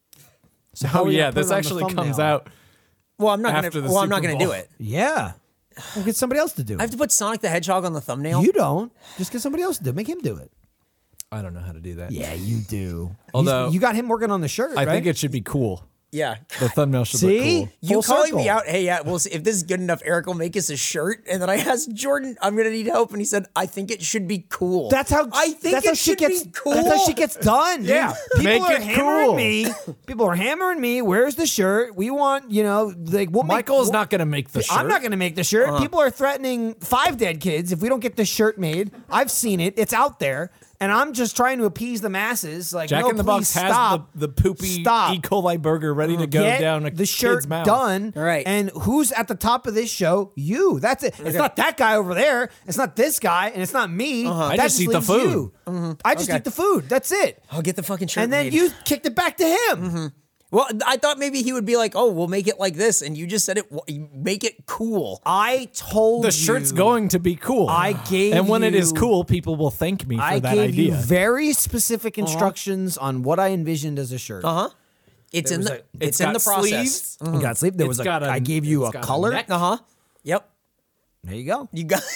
So how are we gonna put this it on the actually comes thumbnail? out. Well, I'm not After going the to. Well, I'm not Super going to do Bowl. it. Yeah. We'll get somebody else to do it. I have to put Sonic the Hedgehog on the thumbnail. You don't. Just get somebody else to do it. Make him do it. I don't know how to do that. Yeah, you do. Although- you got him working on the shirt, I right? think it should be cool. Yeah. The thumbnail should See? look cool. You Full calling circle. me out? Hey, yeah. Well, if this is good enough, Eric will make us a shirt. And then I asked Jordan, I'm gonna need help, and he said, I think it should be cool. That's how I think that's how it shit should gets be cool. That's how shit gets done. Yeah. dude. People Make are it hammering cool. me. People are hammering me. Where's the shirt? We want, like we'll Michael's make, not going to make the shirt. I'm not going to make the shirt. People are threatening 5 dead kids if we don't get this shirt made. I've seen it. It's out there. And I'm just trying to appease the masses. Like, Jack no, in the please Box has stop. the poopy Stop. E. coli burger ready to go Get down a the shirt kid's mouth. done. All right. And who's at the top of this show? You. That's it. It's not that guy over there. It's not this guy. And it's not me. I That just eat the leaves food. you. I just Okay. eat the food. That's it. I'll get the fucking shirt And then made. you kicked it back to him. Well, I thought maybe he would be like, oh, we'll make it like this. And you just said make it cool. I told The shirt's you- going to be cool. I gave And when it is you- cool, people will thank me for I that gave you idea. very specific instructions on what I envisioned as a shirt. It's in was the a- it's in the got process. sleeves. You got sleep. There It's was got I gave you a it's got color. neck. Yep. There you go. You got.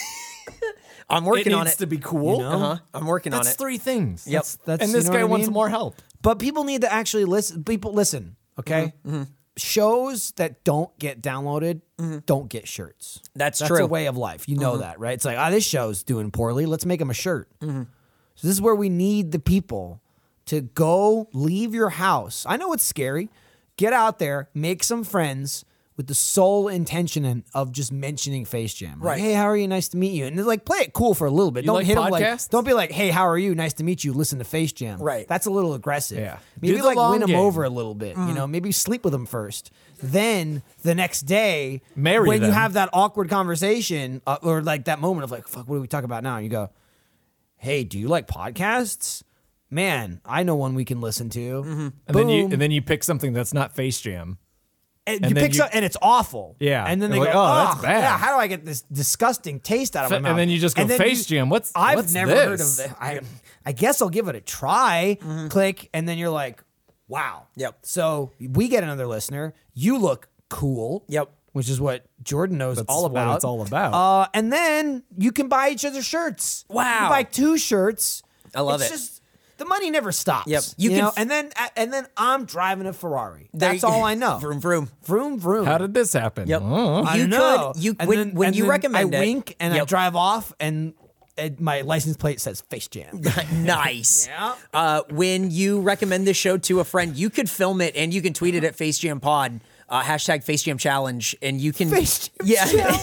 I'm It working needs on it. to be cool. You know? I'm working on That's it. 3 things. Yep. That's And you this know guy what I wants mean? more help. But people need to actually listen. People listen, okay? Shows that don't get downloaded don't get shirts. That's a true. way of life. You know that, right? It's like, this show's doing poorly. Let's make them a shirt. So this is where we need the people to go leave your house. I know it's scary. Get out there, make some friends with the sole intention of just mentioning Face Jam. Like, Right. hey, how are you? Nice to meet you. And they're like, play it cool for a little bit. You Don't like hit them like, podcasts? don't be like, hey, how are you? Nice to meet you. Listen to Face Jam. Right. That's a little aggressive. Yeah. Maybe Do the like long win them game. over a little bit. You know, maybe sleep with them first. Then the next day, Marry when you them. have that awkward conversation or like that moment of like, fuck, what do we talk about now? And you go, hey, do you like podcasts? Man, I know one we can listen to. And then you pick something that's not Face Jam. And and you then pick you- some, and it's awful. Yeah. And then they You're go, like, oh, that's "Ugh, bad." Yeah, how do I get this disgusting taste out of my And mouth? then you just go, And then Face Jam, what's I've never heard this? of it. I guess I'll give it a try. Click, and then you're like, wow. Yep. So we get another listener. You look cool. Yep. Which is what Jordan knows That's all what about. it's all about. And then you can buy each other shirts. Wow. You buy 2 shirts. I love It's it. just the money never stops. Yep. You, You can know, f- and then I'm driving a Ferrari. There That's you- all I know. Vroom vroom. Vroom vroom. How did this happen? Yep. Oh. I You know. could- you- And when and you recommend I it- wink and I Yep. drive off, and my license plate says Face Jam. Nice. Yeah. When you recommend this show to a friend, you could film it and you can tweet it at Face Jam Pod. Hashtag Face Jam Challenge, and you can Face Jam yeah.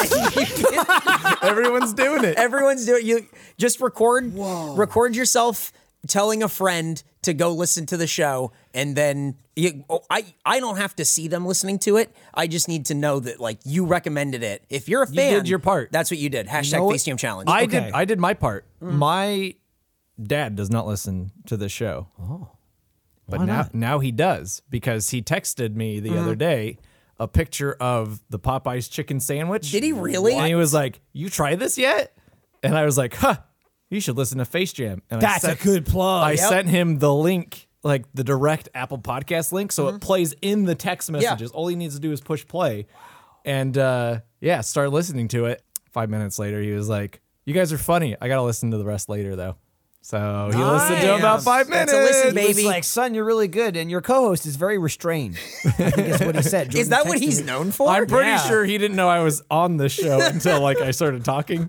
Everyone's doing it. Everyone's doing. You just record yourself telling a friend to go listen to the show, and then I don't have to see them listening to it. I just need to know that like you recommended it. If you're a fan, did your part. That's what you did. Hashtag know what? Face Jam Challenge. I Okay. did my part. My dad does not listen to the show. Oh. But now he does, because he texted me the other day a picture of the Popeyes chicken sandwich. Did he really? And he was like, "You try this yet?" And I was like, "Huh, you should listen to Face Jam." And That's a good plug. I sent him the link, like the direct Apple Podcast link, so it plays in the text messages. All he needs to do is push play, and start listening to it. 5 minutes later, he was like, "You guys are funny. I gotta listen to the rest later, though." So he listened to about 5 minutes. That's a listen, He was baby. like, son, you're really good, and your co-host is very restrained. I think that's what he said. Is Jordan that what texted he's me. known for? I'm pretty Yeah. sure he didn't know I was on the show until like I started talking.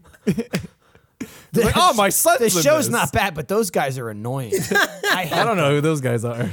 Like, oh, my son's The in show's this. not bad, but those guys are annoying. I don't know who those guys are.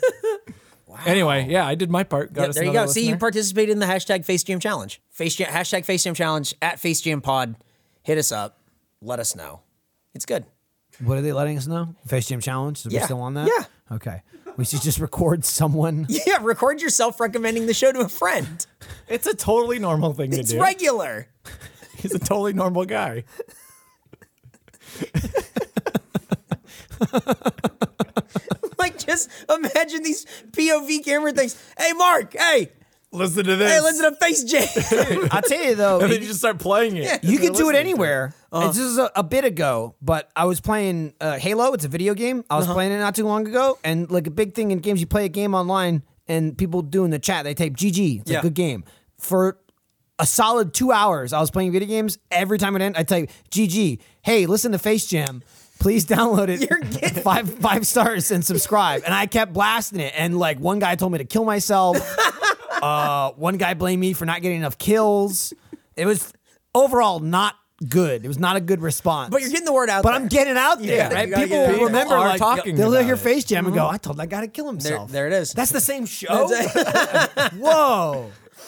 Anyway, yeah, I did my part. Got Yeah, us there you another go. See, you listener. participated in the hashtag Face Jam Challenge. Hashtag Face Jam Challenge at Face Jam Pod. Hit us up. Let us know. It's good. What are they letting us know? Face Jam Challenge? Is we Yeah. still on that? Yeah. Okay. We should just record someone. Yeah, record yourself recommending the show to a friend. It's a totally normal thing to It's do. regular. He's a totally normal guy. Like, just imagine these POV camera things. Hey, Mark. Hey, Listen to this. hey, listen to Face Jam. I'll tell you though, And then you just start playing it. you can do it anywhere. This is a bit ago, but I was playing Halo. It's a video game. I was playing it not too long ago, and like a big thing in games, you play a game online, and people do in the chat, they type GG. It's a good game. For a solid 2 hours, I was playing video games. Every time it ended, I type GG. Hey, listen to Face Jam. Please download it. five stars and subscribe. And I kept blasting it. And like one guy told me to kill myself. One guy blamed me for not getting enough kills. It was overall not good. It was not a good response. But you're getting the word out But there. I'm getting it out there, Yeah, right? you gotta People get it out will there. remember, Are like, talking they'll about hear it. Face Jam and go, I told that guy to kill himself. There it is. That's the same show? That's Whoa.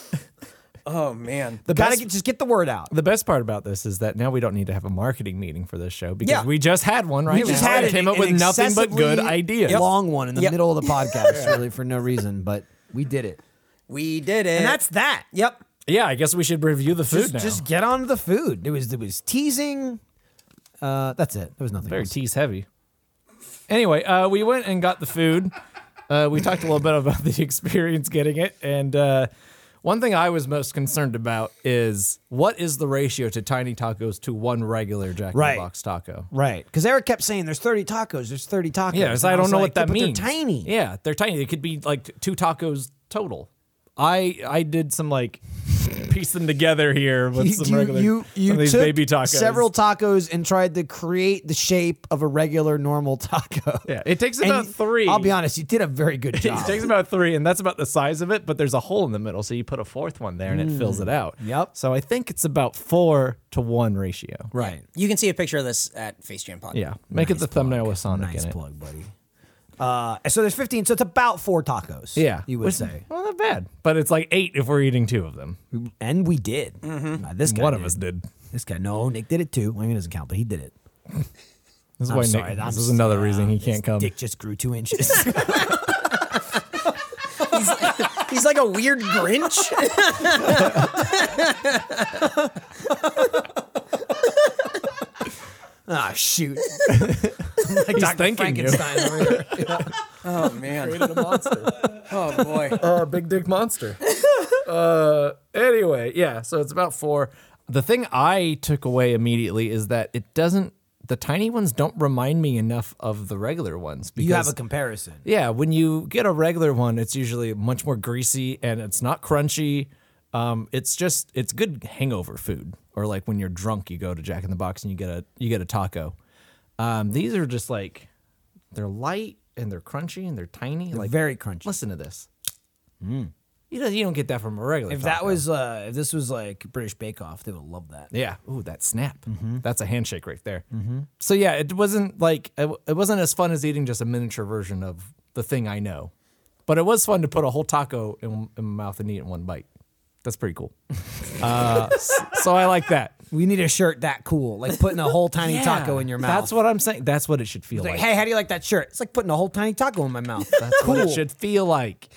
Oh, man. Just get the word out. The best part about this is that now we don't need to have a marketing meeting for this show because Yeah. we just had one right We just now had and came up an with nothing but good excessively ideas. long one in the Yep. middle of the podcast, really, for no reason. But we did it. We did it. And that's that. Yep. Yeah, I guess we should review the food now. Just get on to the food. It was teasing. That's it. There was nothing Very else. tease heavy. Anyway, we went and got the food. We talked a little bit about the experience getting it. And one thing I was most concerned about is what is the ratio to tiny tacos to one regular Jack in Right. the Box taco? Right. Because Eric kept saying there's 30 tacos. There's 30 tacos. Yeah, so And I don't was know like, what that but means. They're tiny. Yeah, they're tiny. It could be like 2 tacos total. I did some like piece them together here with some regular you some of these took baby tacos. several tacos and tried to create the shape of a regular normal taco. Yeah, it takes And about 3. I'll be honest, you did a very good It job. takes about 3, and that's about the size of it, but there's a hole in the middle, so you put a 4th one there and it fills it out. Yep. So I think it's about 4 to 1 ratio. Right. You can see a picture of this at Face Jam Pod. Yeah. Make it the thumbnail with Sonic Nice in it. plug, buddy. So there's 15, so it's about 4 tacos. Yeah. You would Which- say. Well, not bad. But it's like 8 if we're eating 2 of them. And we did. This guy One did. of us did. This guy, no, Nick did it too. I mean, it doesn't count, but he did it. This is I'm why sorry, Nick, I'm this is another reason he his can't come. Dick just grew 2 inches. He's like a weird Grinch. Ah, shoot. Like He's Dr. thanking you. Frankenstein over here. Oh, man. Created a monster. Oh, boy. Big dick monster. Anyway, yeah, so it's about 4. The thing I took away immediately is that the tiny ones don't remind me enough of the regular ones. Because, You have a comparison. yeah, when you get a regular one, it's usually much more greasy and it's not crunchy. It's good hangover food. Or like when you're drunk, you go to Jack in the Box and you get a taco. These are just like, they're light and they're crunchy and they're tiny. They're like very crunchy. Listen to this. You don't get that from a regular. If taco. that was, if this was like British Bake Off, they would love that. yeah, ooh, that snap. That's a handshake right there. So yeah, it wasn't like it wasn't as fun as eating just a miniature version of the thing I know, but it was fun to put a whole taco in my mouth and eat it in one bite. That's pretty cool. So I like that. We need a shirt that cool, like putting a whole tiny taco in your mouth. That's what I'm saying. That's what it should feel It's like. like, hey, how do you like that shirt? It's like putting a whole tiny taco in my mouth. That's what it should feel like.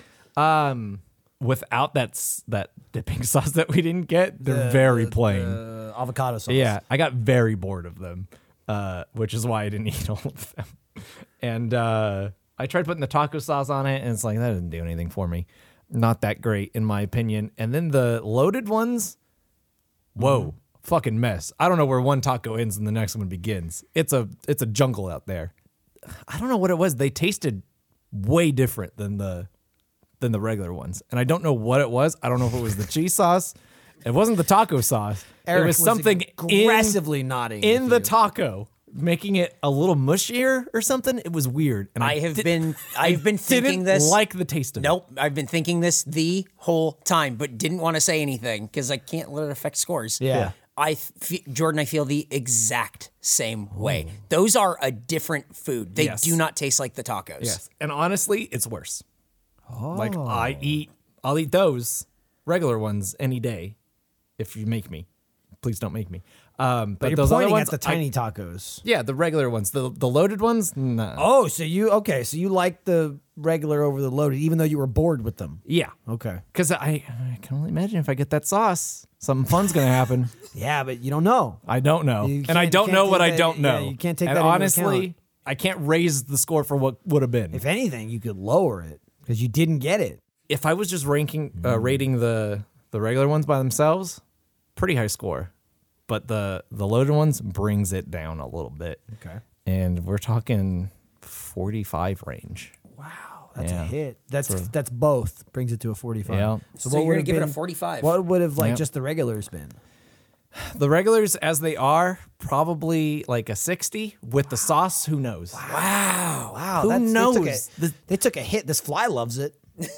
Without that dipping sauce that we didn't get, they're very plain. Avocado sauce. Yeah, I got very bored of them, which is why I didn't eat all of them. And I tried putting the taco sauce on it, and it's like, that didn't do anything for me. Not that great, in my opinion. And then the loaded ones, whoa, fucking mess. I don't know where one taco ends and the next one begins. It's a jungle out there. I don't know what it was. They tasted way different than the regular ones. And I don't know what it was. I don't know if it was the cheese sauce. It wasn't the taco sauce. Eric it was something aggressively nodding in with the you. taco, making it a little mushier or something. It was weird. And I've been thinking didn't this. like the taste of it. Nope, I've been thinking this the whole time, but didn't want to say anything because I can't let it affect scores. Yeah. Jordan, I feel the exact same way. Those are a different food. They Yes. do not taste like the tacos. Yes. And honestly, it's worse. Like I'll eat those regular ones any day if you make me. Please don't make me. But You're those other pointing ones, at the tiny tacos. yeah, the regular ones, the loaded ones, no. Oh, so you like the regular over the loaded, even though you were bored with them. Yeah, Okay. because I can only imagine if I get that sauce, something fun's gonna happen. Yeah, but you don't know. I don't know, You and I can't- don't can't know take what I that- don't know. yeah, you can't take and that into honestly, account. I can't raise the score for what would have been. If anything, you could lower it because you didn't get it. If I was just rating the regular ones by themselves, pretty high score. But the loaded ones brings it down a little bit. Okay. And we're talking 45 range. Wow, that's Yeah. a hit. That's both brings it to a 45. Yeah. So what you're would gonna have give it a been- 45. What would have Yep. just the regulars been? The regulars as they are, probably like a 60. With the sauce, who knows? Wow, Who knows? They took a hit. This fly loves it.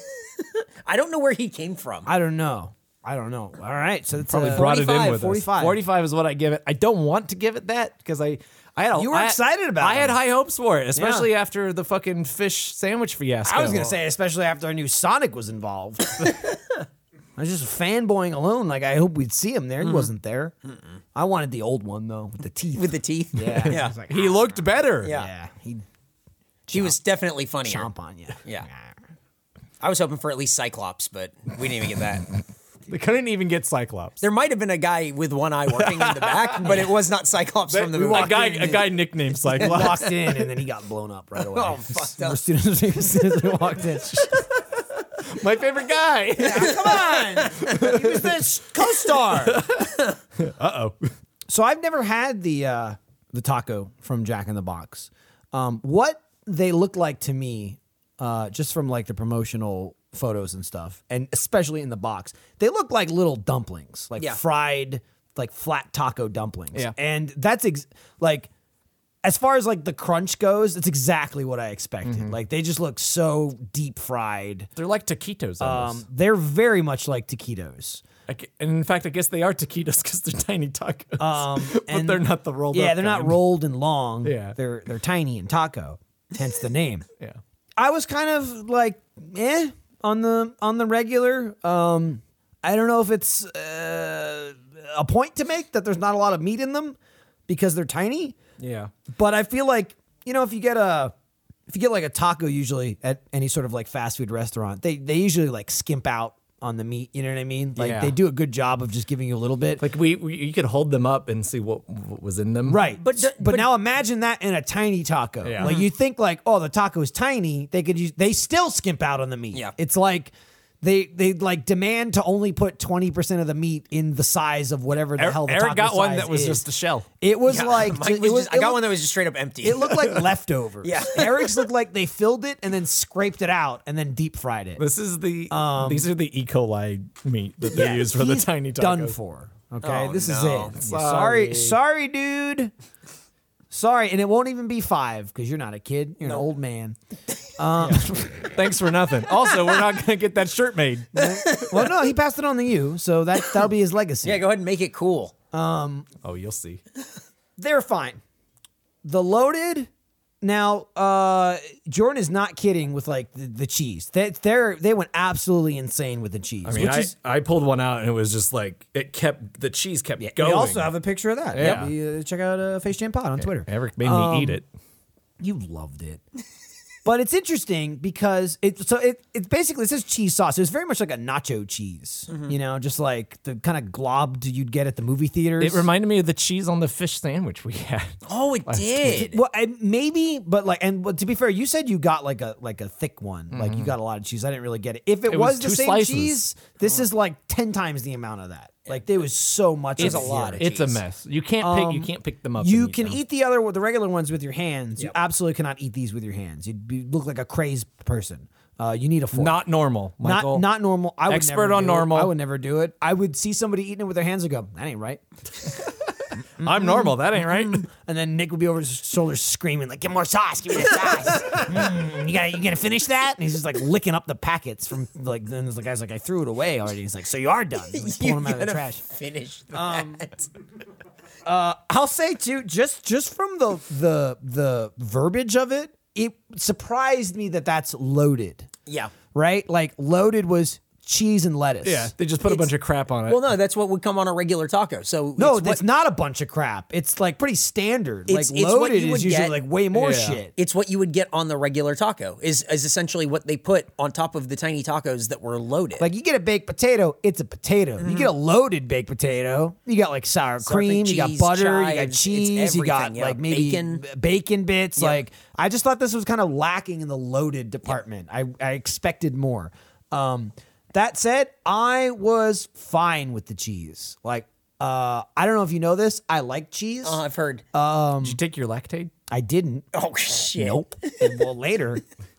I don't know where he came from. I don't know. All right, so it's Probably brought it in 45, with 45. us. 45 is what I give it. I don't want to give it that because I had You were excited about I had them. high hopes for it, especially after the fucking fish sandwich fiasco. I was gonna say, especially after I knew Sonic was involved. I was just fanboying alone. Like I hope we'd see him there. He wasn't there. I wanted the old one though, with the teeth. With the teeth. yeah, Yeah. I was like, he looked better. Yeah. he'd He was definitely funnier. chomp on you. Yeah. I was hoping for at least Cyclops, but we didn't even get that. They couldn't even get Cyclops. There might have been a guy with one eye working in the back, but it was not Cyclops from the movie. a guy nicknamed Cyclops. Walked in and then he got blown up right away. Oh, fucked up. As soon as we walked in. My favorite guy. Come on! He was the co-star. Uh-oh. So I've never had the taco from Jack in the Box. What they look like to me, just from like the promotional photos and stuff, and especially in the box, they look like little dumplings, like Yeah. fried, like flat taco dumplings. Yeah. And that's like, as far as like the crunch goes, it's exactly what I expected. Like they just look so deep fried. They're like taquitos almost. They're very much like taquitos. And in fact, I guess they are taquitos because they're tiny tacos. but and- they're not the rolled up Yeah, they're not kind. rolled and long. Yeah. They're tiny and taco, hence the name. Yeah. I was kind of like, on the regular. I don't know if it's a point to make that there's not a lot of meat in them because they're tiny. Yeah. But I feel like, if you get like a taco usually at any sort of like fast food restaurant, they usually like skimp out on the meat. You know what I mean? Like Yeah. they do a good job of just giving you a little bit. Like you could hold them up and see what was in them. Right. But But now imagine that in a tiny taco. Yeah. Like you think like, oh, the taco is tiny. They still skimp out on the meat. Yeah. It's like they like demand to only put 20% of the meat in the size of whatever the hell the taco Eric got one size that was is. just a shell. It was Yeah, like mine was just- I got one that was just straight up empty. It looked like leftovers. Yeah. Eric's looked like they filled it and then scraped it out and then deep fried it. This is these are the E. coli meat that they Yeah, use for the he's tiny tacos. done for. Okay, Oh, this is no. it. Sorry. Sorry, dude. Sorry, and it won't even be 5 because you're not a kid. You're an old man. Thanks for nothing. Also, we're not gonna get that shirt made. Well, no, he passed it on to you, so that'll be his legacy. Yeah, go ahead and make it cool. Oh, you'll see. They're fine. The loaded. Now, Jordan is not kidding with like the cheese. They went absolutely insane with the cheese. I mean, which is, I pulled one out and it was just like the cheese kept going. we also have a picture of that. Yeah. Check out Face Jam Pod on Twitter. Eric made me eat it. You loved it. But it's interesting because it basically, it says cheese sauce. It was very much like a nacho cheese, just like the kind of glob you'd get at the movie theaters. It reminded me of the cheese on the fish sandwich we had. Oh, it did. Well, maybe, but like, to be fair, you said you got like a thick one, like you got a lot of cheese. I didn't really get it. If it was was the 2 same slices. cheese, this is like 10 times the amount of that. Like there was so much. It's of a it lot here. of It's a cheese. mess. You can't pick them up. You and can them. eat the regular ones with your hands. You absolutely cannot eat these with your hands. You'd look like a crazed person. You need a fork. Not normal, Michael. Not normal. I would Expert never on do it. normal. I would never do it. I would see somebody eating it with their hands and go, that ain't right. I'm normal. That ain't right. And then Nick would be over his shoulders screaming like, "Get more sauce! Give me the sauce! You gonna finish that?" And he's just like licking up the packets from like. Then the guy's like, "I threw it away already." He's like, "So you are done?" He's pulling them out of the gotta trash. Finish that. I'll say too, just from the verbiage of it, it surprised me that that's loaded. Yeah. Right? Like loaded was cheese and lettuce. Yeah, they just put a bunch of crap on it. Well, no, that's what would come on a regular taco. So No, it's that's not a bunch of crap. It's like pretty standard. It's like what loaded you would is usually get- like way more Yeah. shit. It's what you would get on the regular taco. Is essentially what they put on top of the tiny tacos that were loaded. Like you get a baked potato, it's a potato. You get a loaded baked potato. You got like sour cream, you got cheese, butter, you got chives, it's cheese, you got everything, yeah. like maybe bacon bits. Yep. Like I just thought this was kind of lacking in the loaded department. I expected more. That said, I was fine with the cheese. Like I don't know if you know this, I like cheese. I've heard. Did you take your lactate? I didn't. Oh shit! Nope. Well, later.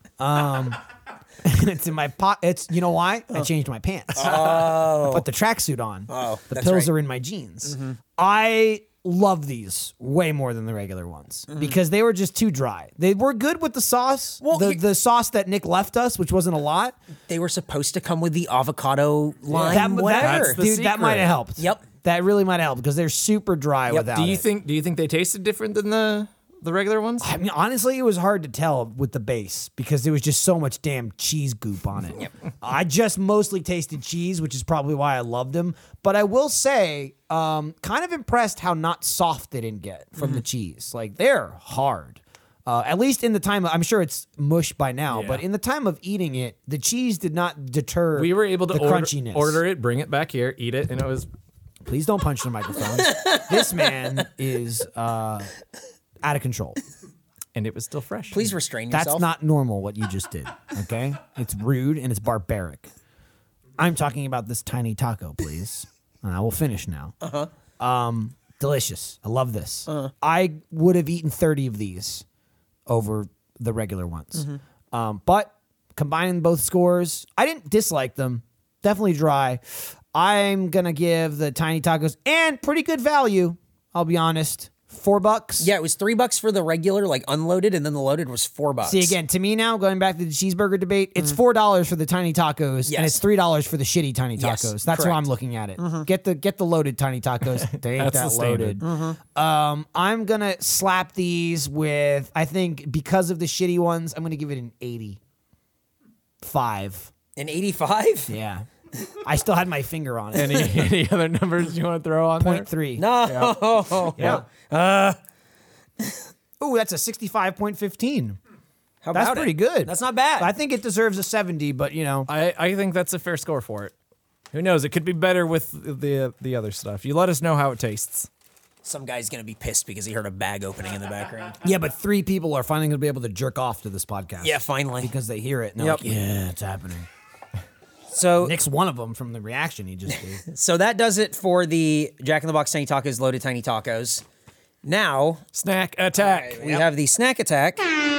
It's in my pot. It's you know why? I changed my pants. I put the tracksuit on. Oh, the that's pills right. Mm-hmm. are in my jeans. I love these way more than the regular ones because they were just too dry. They were good with the sauce. Well, the sauce that Nick left us, which wasn't a lot. They were supposed to come with the avocado lime. That, whatever. That's the dude, that secret. might have helped. Yep. That really might have helped because they're super dry without Do you it. think they tasted different than the regular ones? I mean, honestly, it was hard to tell with the base because there was just so much damn cheese goop on it. I just mostly tasted cheese, which is probably why I loved them. But I will say, kind of impressed how not soft they didn't get from the cheese. Like, they're hard. At least in the time, I'm sure it's mush by now, Yeah. but in the time of eating it, the cheese did not deter We were able to the crunchiness. order it, bring it back here, eat it, and it was Please don't punch the microphone. This man is out of control. and it was still fresh. Please restrain yourself. That's not normal what you just did, okay? It's rude and it's barbaric. I'm talking about this tiny taco, please. And I will finish now. Delicious. I love this. I would have eaten 30 of these over the regular ones. But combining both scores, I didn't dislike them. Definitely dry. I'm going to give the tiny tacos and pretty good value, I'll be honest. $4. Yeah, it was $3 for the regular, like unloaded, and then the loaded was $4. See, again, to me now, going back to the cheeseburger debate, it's $4 for the tiny tacos, and Yes. it's $3 for the shitty tiny Yes, tacos. That's how correct. I'm looking at it. Get the loaded tiny tacos. They ain't That's that the standard. loaded. I'm gonna slap these with. I think because of the shitty ones, I'm gonna give it an 85. An 85? Yeah, I still had my finger on it. Any other numbers you want to throw on there? 0.3. No. Yeah. Ooh, that's a 65.15. How That's about pretty it? good. That's not bad. I think it deserves a 70, but you know. I think that's a fair score for it. Who knows? It could be better with the other stuff. You let us know how it tastes. Some guy's going to be pissed because he heard a bag opening in the background. Yeah, but 3 people are finally going to be able to jerk off to this podcast. Yeah, finally. Because they hear it and they're Yep. like, yeah, it's happening. So Nick's one of them from the reaction he just gave. so that does it for the Jack in the Box Tiny Tacos, loaded tiny tacos. Now Snack attack. we have the snack attack.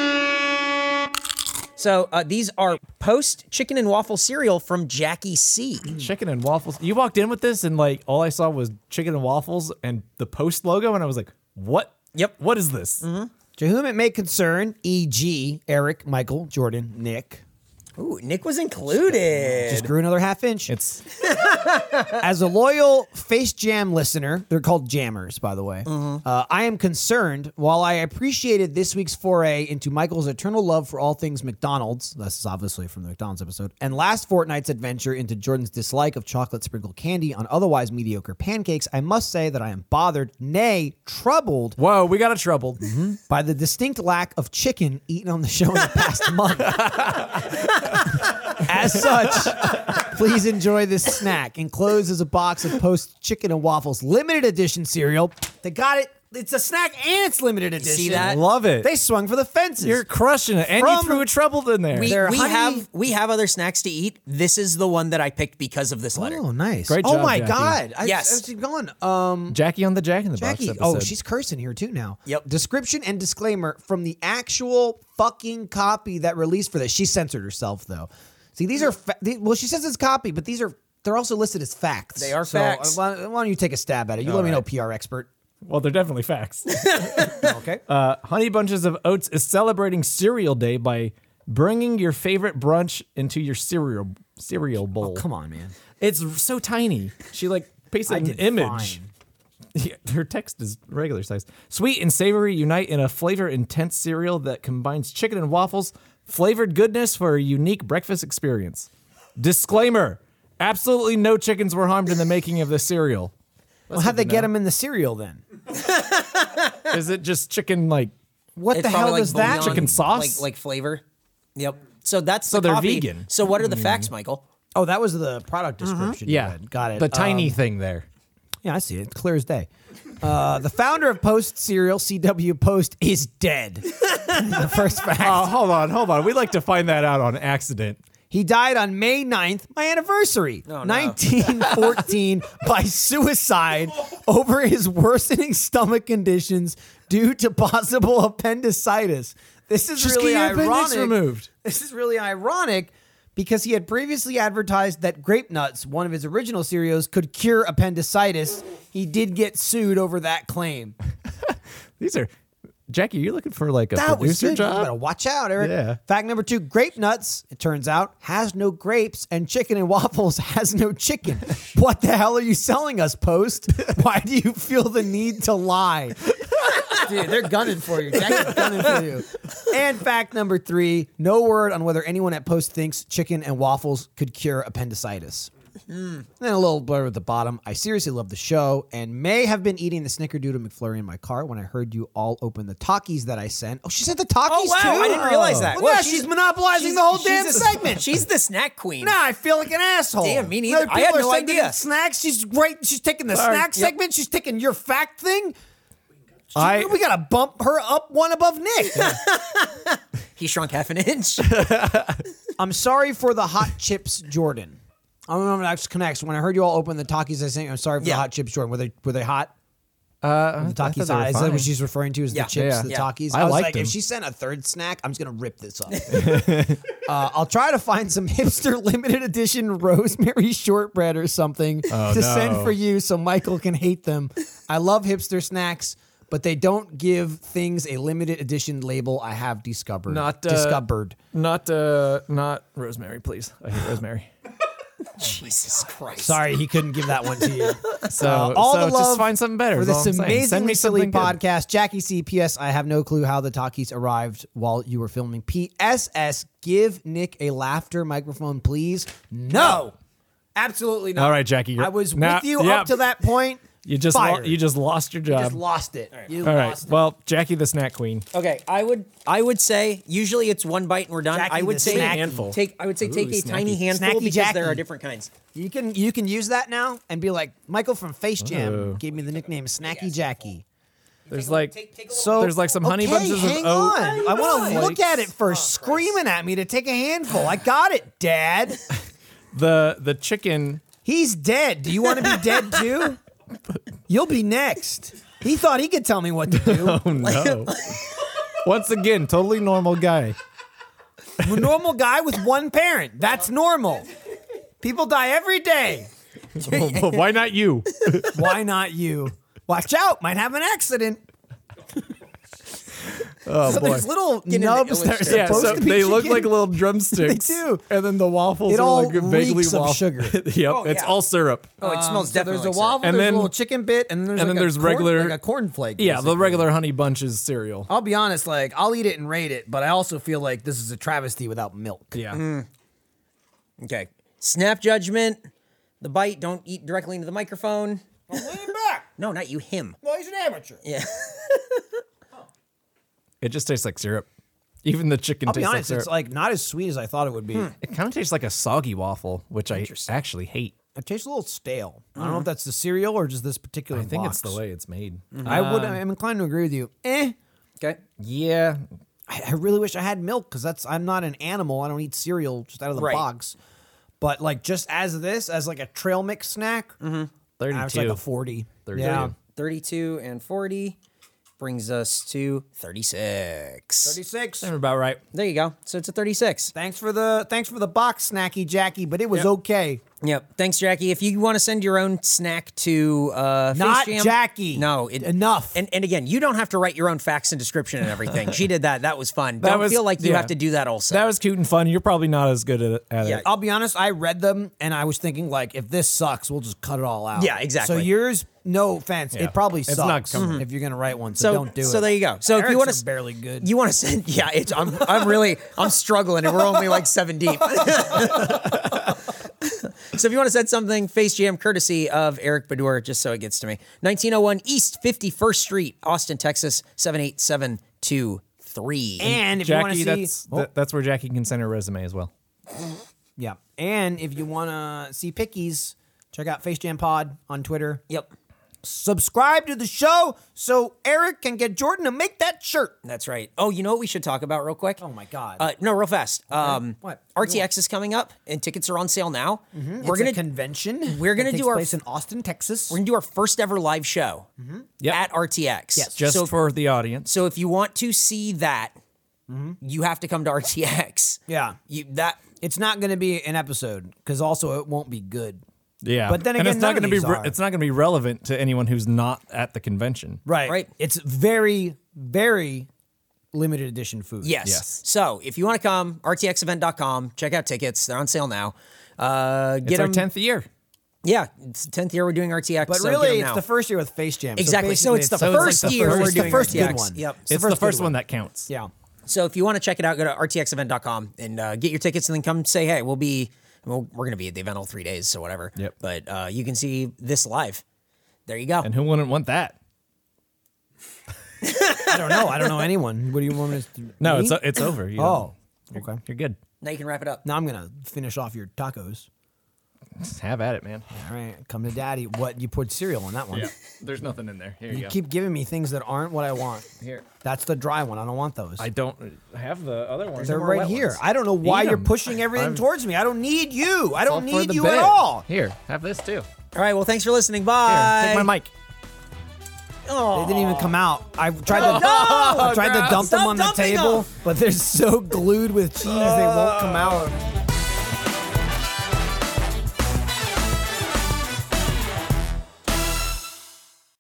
So these are Post chicken and waffle cereal from Jackie C. Chicken and waffles. You walked in with this, and like all I saw was chicken and waffles and the Post logo, and I was like, "What? Yep. What is this?" To whom it may concern, e.g., Eric, Michael, Jordan, Nick, Ooh, Nick was included. just grew another half inch. It's As a loyal Face Jam listener, they're called jammers, by the way. I am concerned. While I appreciated this week's foray into Michael's eternal love for all things McDonald's, this is obviously from the McDonald's episode, and last fortnight's adventure into Jordan's dislike of chocolate sprinkled candy on otherwise mediocre pancakes, I must say that I am bothered, nay, troubled whoa. We got a troubled. by the distinct lack of chicken eaten on the show in the past month. As such, please enjoy this snack. Enclosed is a box of Post chicken and waffles limited edition cereal. They got it. It's a snack and it's limited edition. see that? Love it. They swung for the fences. You're crushing it, and you From- threw a troubled in there. We They're honey- have other snacks to eat. This is the one that I picked because of this letter. Oh, nice. Great Oh job, my Jackie. God. Yes. I was going. Jackie on the Jack in the Box Jackie. episode. Oh, she's cursing here too now. Yep. Description and disclaimer from the actual fucking copy that released for this. She censored herself though. See, these are well, she says it's copy, but they're also listed as facts. They are So, facts. why don't you take a stab at it? You let me know, PR expert. Well, they're definitely facts. Okay. Honey Bunches of Oats is celebrating Cereal Day by bringing your favorite brunch into your cereal bowl. Come on, man. It's so tiny. She like pasted an did image. Yeah, her text is regular size. Sweet and savory unite in a flavor-intense cereal that combines chicken and waffles, flavored goodness for a unique breakfast experience. Disclaimer: Absolutely no chickens were harmed in the making of this cereal. Well, how'd they get them in the cereal then? Is it just chicken like? What It's the hell probably does bouillon, that? Chicken sauce? like flavor. Yep. So that's So the they're coffee. vegan. So what are the facts, Michael? Oh, that was the product description. you Yeah, read. Got it. The tiny thing there. Yeah, I see it. It's clear as day. The founder of Post Cereal, CW Post, is dead. The first fact. Oh, hold on. We like to find that out on accident. He died on May 9th, my anniversary, Oh, no. 1914, by suicide over his worsening stomach conditions due to possible appendicitis. This is Just really get your appendix ironic. removed. This is really ironic because he had previously advertised that grape nuts, one of his original cereals, could cure appendicitis. He did get sued over that claim. These are Jackie. You're looking for like a That was producer good. You better job? watch out, Eric. Yeah. Fact number 2, grape nuts, it turns out, has no grapes, and chicken and waffles has no chicken. What the hell are you selling us, Post? Why do you feel the need to lie? Dude, they're gunning for you. Jackie's gunning for you. And fact number 3, no word on whether anyone at Post thinks chicken and waffles could cure appendicitis. And then a little blurb at the bottom. I seriously love the show and may have been eating the Snickerdoodle McFlurry in my car when I heard you all open the Takis that I sent. Oh, she said the Takis Oh, wow. too? I didn't realize that. Well, Well, yeah, she's monopolizing she's- the whole she's damn a- segment. She's the snack queen. Nah, I feel like an asshole. Damn, me neither. Other I had people no are sending idea. in snacks. She's great. She's taking the Sorry. snack Yep. segment. She's taking your fact thing. I- We gotta bump her up one above Nick. He shrunk half an inch. I'm sorry for the hot chips, Jordan. I don't know if that connects. When I heard you all open the Takis, I think I'm sorry for the Yeah. hot chips, Jordan. Were they hot? The I thought Takis they were hot. Is that fine. what she's referring to? Is Yeah. the chips, Yeah. the Yeah. Takis? I was liked like, them. if she sent a third snack, I'm just gonna rip this up. I'll try to find some hipster limited edition rosemary shortbread or something to send for you, so Michael can hate them. I love hipster snacks, but they don't give things a limited edition label. I have discovered. Discovered. Not rosemary, please. I hate rosemary. Jesus Christ. Sorry, he couldn't give that one to you. So, all so the love just find something better. for is all this I'm saying. Send amazingly me silly something good. podcast. Jackie C. P.S. I have no clue how the Takis arrived while you were filming. P.S.S. Give Nick a laughter microphone, please. No, absolutely not. All right, Jackie. I was Now- with you yeah. up to that point. You just Fired. you just lost your You job. just lost it. You All right. lost it. Well, Jackie the snack queen. Okay, I would say usually it's one bite and we're done. Jackie I would the say snacky. Handful. take a Ooh, tiny snacky. handful Snacky because Jackie. there are different kinds. You can use that now and be like, Michael from Face Jam Ooh. gave me the nickname Snacky Jackie. There's like So There's like some honey okay, bunches of hang oat on. I want to look flakes. at it first. Screaming at me to take a handful. I got it, Dad. the chicken. He's dead. Do you want to be dead too? You'll be next. He thought he could tell me what to do. Oh no! Once again, totally normal guy. A normal guy with one parent. That's normal. People die every day. Why not you? Why not you? Watch out. Might have an accident. Oh So boy. there's little Get into nubs that are illustration. Yeah, supposed so to be they look chicken. like little drumsticks. They do. And then the waffles It are all like vaguely reeks of waffle. sugar. Yep, Oh, it's yeah. all syrup. Oh, it smells So definitely there's a like waffle, And there's then- a little chicken bit, and then there's, and like then there's a corn, regular- like a cornflake. Yeah, the basically. regular honey bunches cereal. I'll be honest, like I'll eat it and rate it, but I also feel like this is a travesty without milk. Yeah. Okay. Snap judgment. The bite. Don't eat directly into the microphone. Lean back. No, not you. Him. Well, he's an amateur. Yeah. It just tastes like syrup. Even the chicken I'll be tastes honest, like it's syrup. like not as sweet as I thought it would be. It kind of tastes like a soggy waffle, which I actually hate. It tastes a little stale. I don't know if that's the cereal or just this particular I think box. it's the way it's made. I'm inclined to agree with you. Okay. Yeah. I really wish I had milk because I'm not an animal. I don't eat cereal just out of the Right. box. But like just as like a trail mix snack, 32. I was like a 40. 32. Yeah. 32 and 40 brings us to 36. 36. Sounds about right. There you go. So it's a 36. Thanks for the box, Snacky Jackie, but it was okay. Yep. Thanks, Jackie. If you want to send your own snack to Not Face Jam, Jackie. No, Enough. And again, you don't have to write your own facts and description and everything. She did that. That was fun. Don't was- feel like you yeah. have to do that also. That was cute and fun. You're probably not as good at Yeah. it. I'll be honest, I read them and I was thinking like, if this sucks, we'll just cut it all out. Yeah, exactly. So yours, no offense, Yeah. it probably It's sucks not coming. if you're gonna write one. So, don't do it. So there you go. So if you Eric's want to barely good. you want to send, yeah, I'm struggling and we're only like 7 deep. So if you want to send something, Face Jam, courtesy of Eric Bedour, just so it gets to me. 1901 East 51st Street, Austin, Texas, 78723. And if you want to Jackie, see, that's where Jackie can send her resume as well. yeah, and if you want to see pickies, check out Face Jam Pod on Twitter. Yep. Subscribe to the show so Eric can get Jordan to make that shirt. That's right. Oh, you know what we should talk about real quick? Oh my God. No, real fast. What? RTX is coming up, and tickets are on sale now. We're gonna convention. We're gonna that do takes our place in Austin, Texas. We're gonna do our first ever live show Yep. at RTX. Yes. Just so, for the audience. so if you want to see that, you have to come to RTX. Yeah, it's not going to be an episode because also it won't be good. Yeah, But then and again, it's not none of going to be these are. it's not going to be relevant to anyone who's not at the convention. Right. It's very, very limited edition food. Yes. Yes. So if you want to come, rtxevent.com, check out tickets. They're on sale now. It's Get our them. 10th year. Yeah, it's the 10th year we're doing RTX. But so really, get 'em it's now. the first year with Face Jam. Exactly. So it's the So it's like first the year first- we're it's the doing first good RTX. one. Yep. It's the first first good one one. that counts. Yeah. So if you want to check it out, go to rtxevent.com and get your tickets and then come say, hey, we're going to be at the event all 3 days, so whatever. Yep. But you can see this live. There you go. And who wouldn't want that? I don't know. I don't know anyone. What do you want me to do? No, Me? it's over. You Oh, don't- okay. You're good. Now you can wrap it up. Now I'm going to finish off your tacos. Just have at it, man. All right. Come to daddy. What? You put cereal in that one. There's nothing in there. Here you You go. keep giving me things that aren't what I want. Here. That's the dry one. I don't want those. I don't have the other ones. They're more right wet here. ones. I don't know why Eat you're 'em. pushing everything I'm- towards me. I don't need you. I It's all don't for need the you bit. at all. Here, have this too. All right. Well, thanks for listening. Here, Bye. take my mic. They didn't even come out. I tried to no! I tried to dump them Stop on the dumping table, them. but they're so glued with cheese they won't come out.